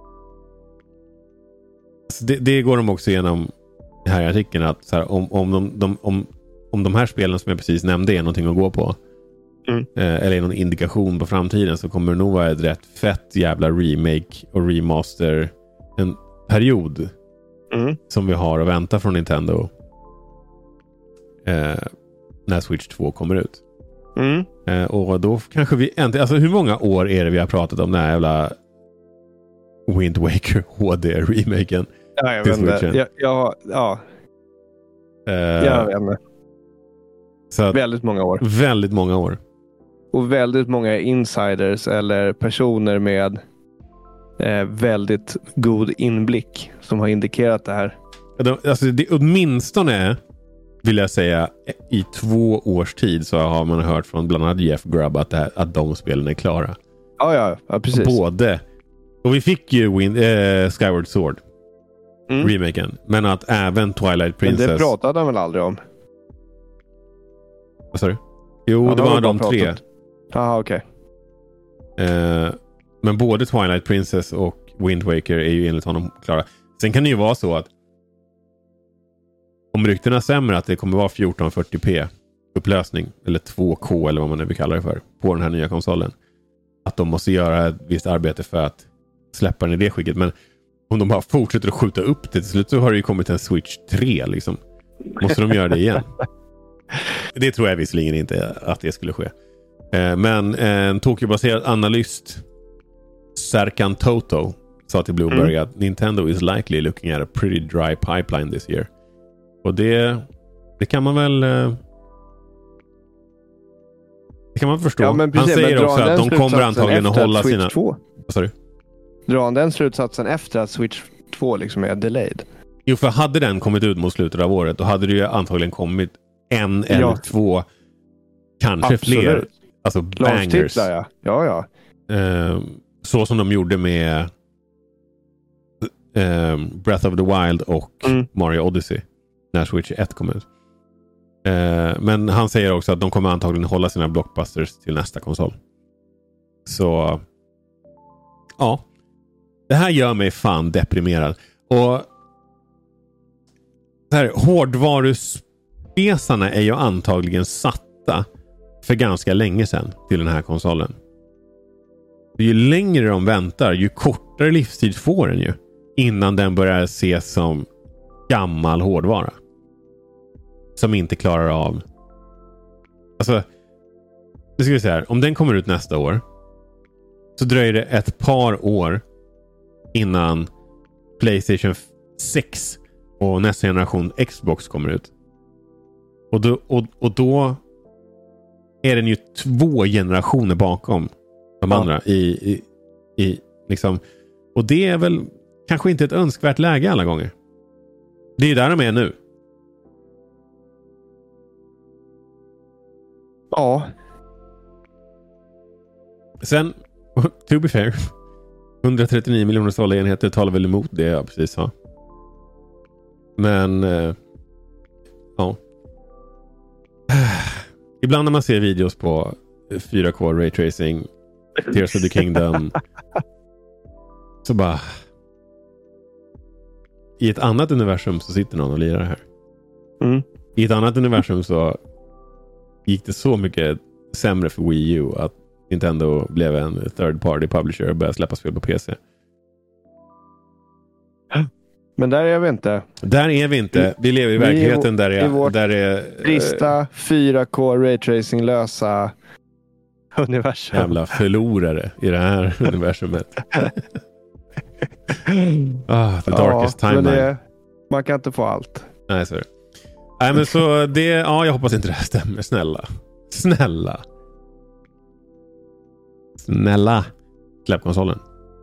det, det går de också igenom här i artikeln att så här, om, om, de, de, om, om de här spelen som jag precis nämnde är någonting att gå på mm. eh, eller är någon indikation på framtiden, så kommer det nog vara ett rätt fett jävla remake och remaster en period mm. som vi har att vänta från Nintendo eh, när Switch två kommer ut. Mm. Eh, och då kanske vi äntligen, alltså hur många år är det vi har pratat om den här jävla Wind Waker H D-remaken? Ja, jag vet inte. Ja, ja, ja. Uh, jag vet inte. Så att, väldigt många år. Väldigt många år. Och väldigt många insiders eller personer med eh, väldigt god inblick som har indikerat det här. Alltså det, åtminstone vill jag säga i två års tid så har man hört från bland annat Jeff Grubb att, det här, att de spelen är klara. Ja, ja, ja precis. Både. Och vi fick ju Wind, eh, Skyward Sword mm. remaken. Men att även Twilight Princess. Men det pratade han väl aldrig om? Vad sa du? Jo, ja, det var de tre. Jaha, okej. Okay. Eh, men både Twilight Princess och Wind Waker är ju enligt honom klara. Sen kan det ju vara så att om ryktena stämmer att det kommer vara fjorton fyrtio p upplösning eller två K eller vad man nu vill kalla det för på den här nya konsolen. Att de måste göra ett visst arbete för att släppa den i det skicket. Men om de bara fortsätter att skjuta upp det till slut så har det ju kommit en Switch tre liksom. Måste de göra det igen? Det tror jag visserligen inte att det skulle ske. Men en Tokyo-baserad analyst Serkan Toto sa till Bloomberg mm. att Nintendo is likely looking at a pretty dry pipeline this year. Och det det kan man väl det kan man förstå. Ja, precis, han säger också att de kommer antagligen att hålla sina... två. Vad sa du? Drar han den slutsatsen efter att Switch två liksom är delayed? Jo, för hade den kommit ut mot slutet av året då hade det ju antagligen kommit en eller ja. två kanske absolut. Fler alltså bangers. Ja, ja. ja. Uh, så som de gjorde med uh, Breath of the Wild och mm. Mario Odyssey när Switch ett kom ut. Uh, men han säger också att de kommer antagligen hålla sina blockbusters till nästa konsol. Så ja. Det här gör mig fan deprimerad. Och så här, hårdvaruspesarna är ju antagligen satta för ganska länge sedan till den här konsolen. Ju längre de väntar, ju kortare livstid får den ju. innan den börjar ses som gammal hårdvara. Som inte klarar av... Alltså, det ska vi säga här. Om den kommer ut nästa år så dröjer det ett par år innan PlayStation sex och nästa generation Xbox kommer ut. Och då, och, och då är den ju två generationer bakom de ja. andra i, i, i liksom, och det är väl kanske inte ett önskvärt läge alla gånger. Det är ju där de är nu. Ja. Sen, to be fair, hundratrettionio miljoner sålda enheter talar väl emot det jag precis sa. Men eh, ja. Ibland när man ser videos på fyra K Raytracing, Tears of the Kingdom, så bara i ett annat universum så sitter någon och lirar här. Mm. I ett annat universum så gick det så mycket sämre för Wii U att Nintendo blev en third party publisher och började släppa spel på P C. Men där är vi inte. Där är vi inte. Vi lever i vi verkligheten där är... I vårt där är trista fyra K Raytracing-lösa universum. Jävla förlorare i det här universumet. ah, the darkest ja, timeline. Det, man kan inte få allt. Nej, så är det. Nej, men så det... Ja, jag hoppas inte det här stämmer. Snälla. Snälla. Snälla. Släpp konsolen.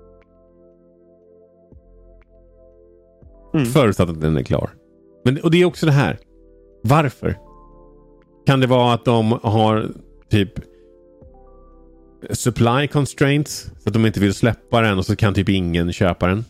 Mm. Förutsatt att den är klar. Men, och det är också det här. Varför? Kan det vara att de har typ supply constraints så att de inte vill släppa den och så kan typ ingen köpa den?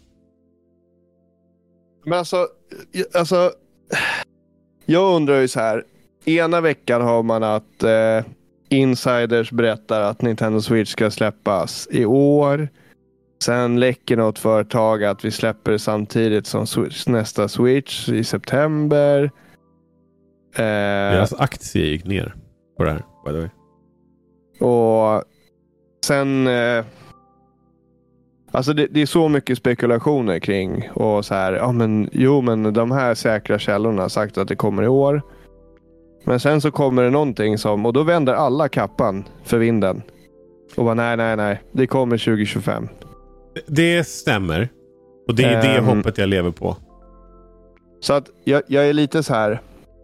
Men alltså, alltså jag undrar ju så här. Ena veckan har man att eh, insiders berättar att Nintendo Switch ska släppas i år. Sen läcker något företag att vi släpper samtidigt som Switch, nästa Switch i september. Eh, Deras aktie gick ner på det här, by the way. Och sen... Eh, alltså det, det är så mycket spekulationer kring. Och så här, ja men jo men de här säkra källorna har sagt att det kommer i år. Men sen så kommer det någonting som... Och då vänder alla kappan för vinden. Och bara nej, nej, nej. Det kommer tjugo tjugofem. Det stämmer. Och det är det um, hoppet jag lever på. Så att jag, jag är lite så här...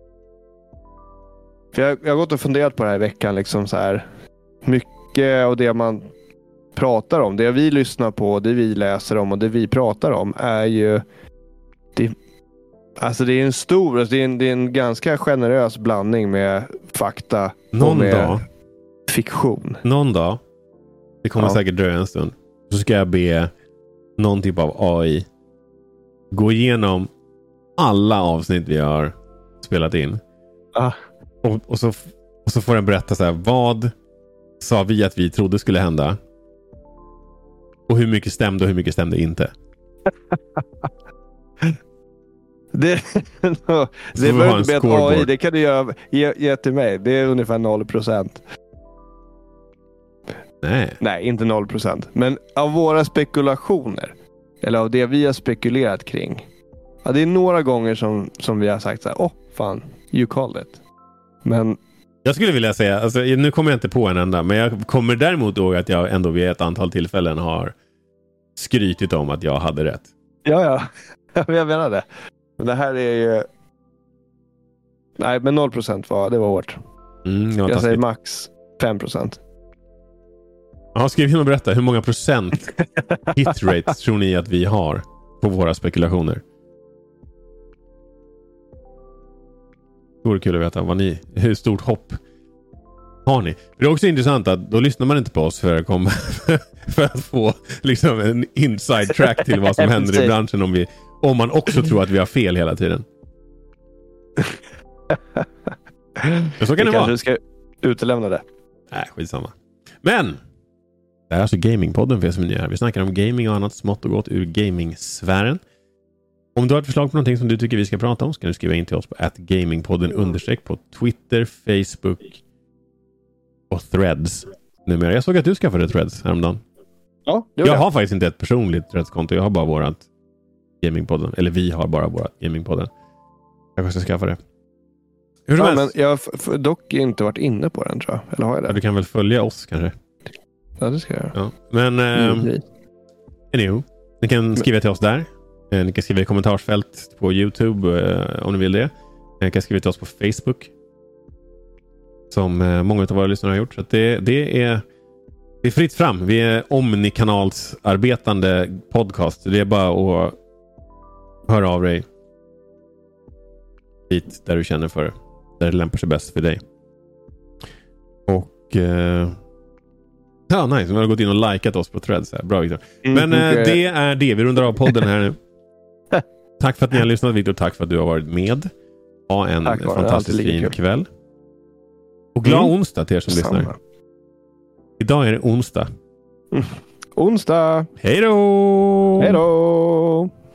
För jag, jag har gått och funderat på det här i veckan. Liksom så här, mycket av det man pratar om, det vi lyssnar på, det vi läser om och det vi pratar om är ju... Det, alltså det är en stor... Det är en, det är en ganska generös blandning med fakta någon och med dag, fiktion. Någon dag, det kommer ja. säkert dröja en stund, så ska jag be någon typ av A I gå igenom alla avsnitt vi har spelat in. Ah. Och, och, så, och så får den berätta så här, vad sa vi att vi trodde skulle hända? Och hur mycket stämde och hur mycket stämde inte? det no, det behöver inte bli ett A I, det kan du göra, ge, ge till mig. Det är ungefär noll procent. Nej. Nej, inte noll procent. Men av våra spekulationer, eller av det vi har spekulerat kring, ja, det är några gånger som, som vi har sagt så här, åh, oh, fan, you called it. Men jag skulle vilja säga, alltså, nu kommer jag inte på en enda, men jag kommer däremot ihåg att jag ändå vid ett antal tillfällen har skrytit om att jag hade rätt. Ja, ja. Jag menar det. Men det här är ju... Nej, men noll procent var, det var hårt. Mm, jag jag säger max fem procent. Ja, skriv in och berätta. Hur många procent hit rates tror ni att vi har på våra spekulationer? Det vore kul att veta vad ni, hur stort hopp har ni. Det är också intressant att då lyssnar man inte på oss för att, komma, för att få liksom en inside track till vad som händer i branschen om, vi, om man också tror att vi har fel hela tiden. Men så kan det vara. Du ska utelämna det. Nej, skitsamma. Men det här är alltså Gamingpodden för er som är nya här. Vi snackar om gaming och annat smått och gott ur gamingsfären. Om du har ett förslag på någonting som du tycker vi ska prata om så kan du skriva in till oss på at gamingpodden understreck på Twitter, Facebook och Threads. Numera. Jag såg att du skaffade Threads häromdagen. Ja, jag, jag har faktiskt inte ett personligt Threads-konto. Jag har bara vårat Gamingpodden. Eller vi har bara våra Gamingpodden. Jag kanske ska skaffa det. Hur som ja, helst. men jag har dock inte varit inne på den, tror jag. Eller har jag det? Ja, du kan väl följa oss kanske? Ja, det ska jag göra. Ja. Men eh, anywho, ni kan skriva till oss där. Eh, ni kan skriva i kommentarsfält på YouTube eh, om ni vill det. Ni kan skriva till oss på Facebook. Som eh, många av våra lyssnare har gjort. Så att det, det är det är fritt fram. Vi är omnikanalsarbetande podcast. Det är bara att höra av dig dit där du känner för det. Där det lämpar sig bäst för dig. Och eh, ja, nice. Vi har gått in och likat oss på Threads här. Bra, Victor. Men mm, okay. eh, det är det. Vi rundar av podden här nu. Tack för att ni har lyssnat, Victor. Tack för att du har varit med. Ha en Tack, fantastiskt fin kul. kväll. Och glad mm. onsdag till er som Samma. lyssnar. Idag är det onsdag. Mm. Onsdag! Hej då! Hej då!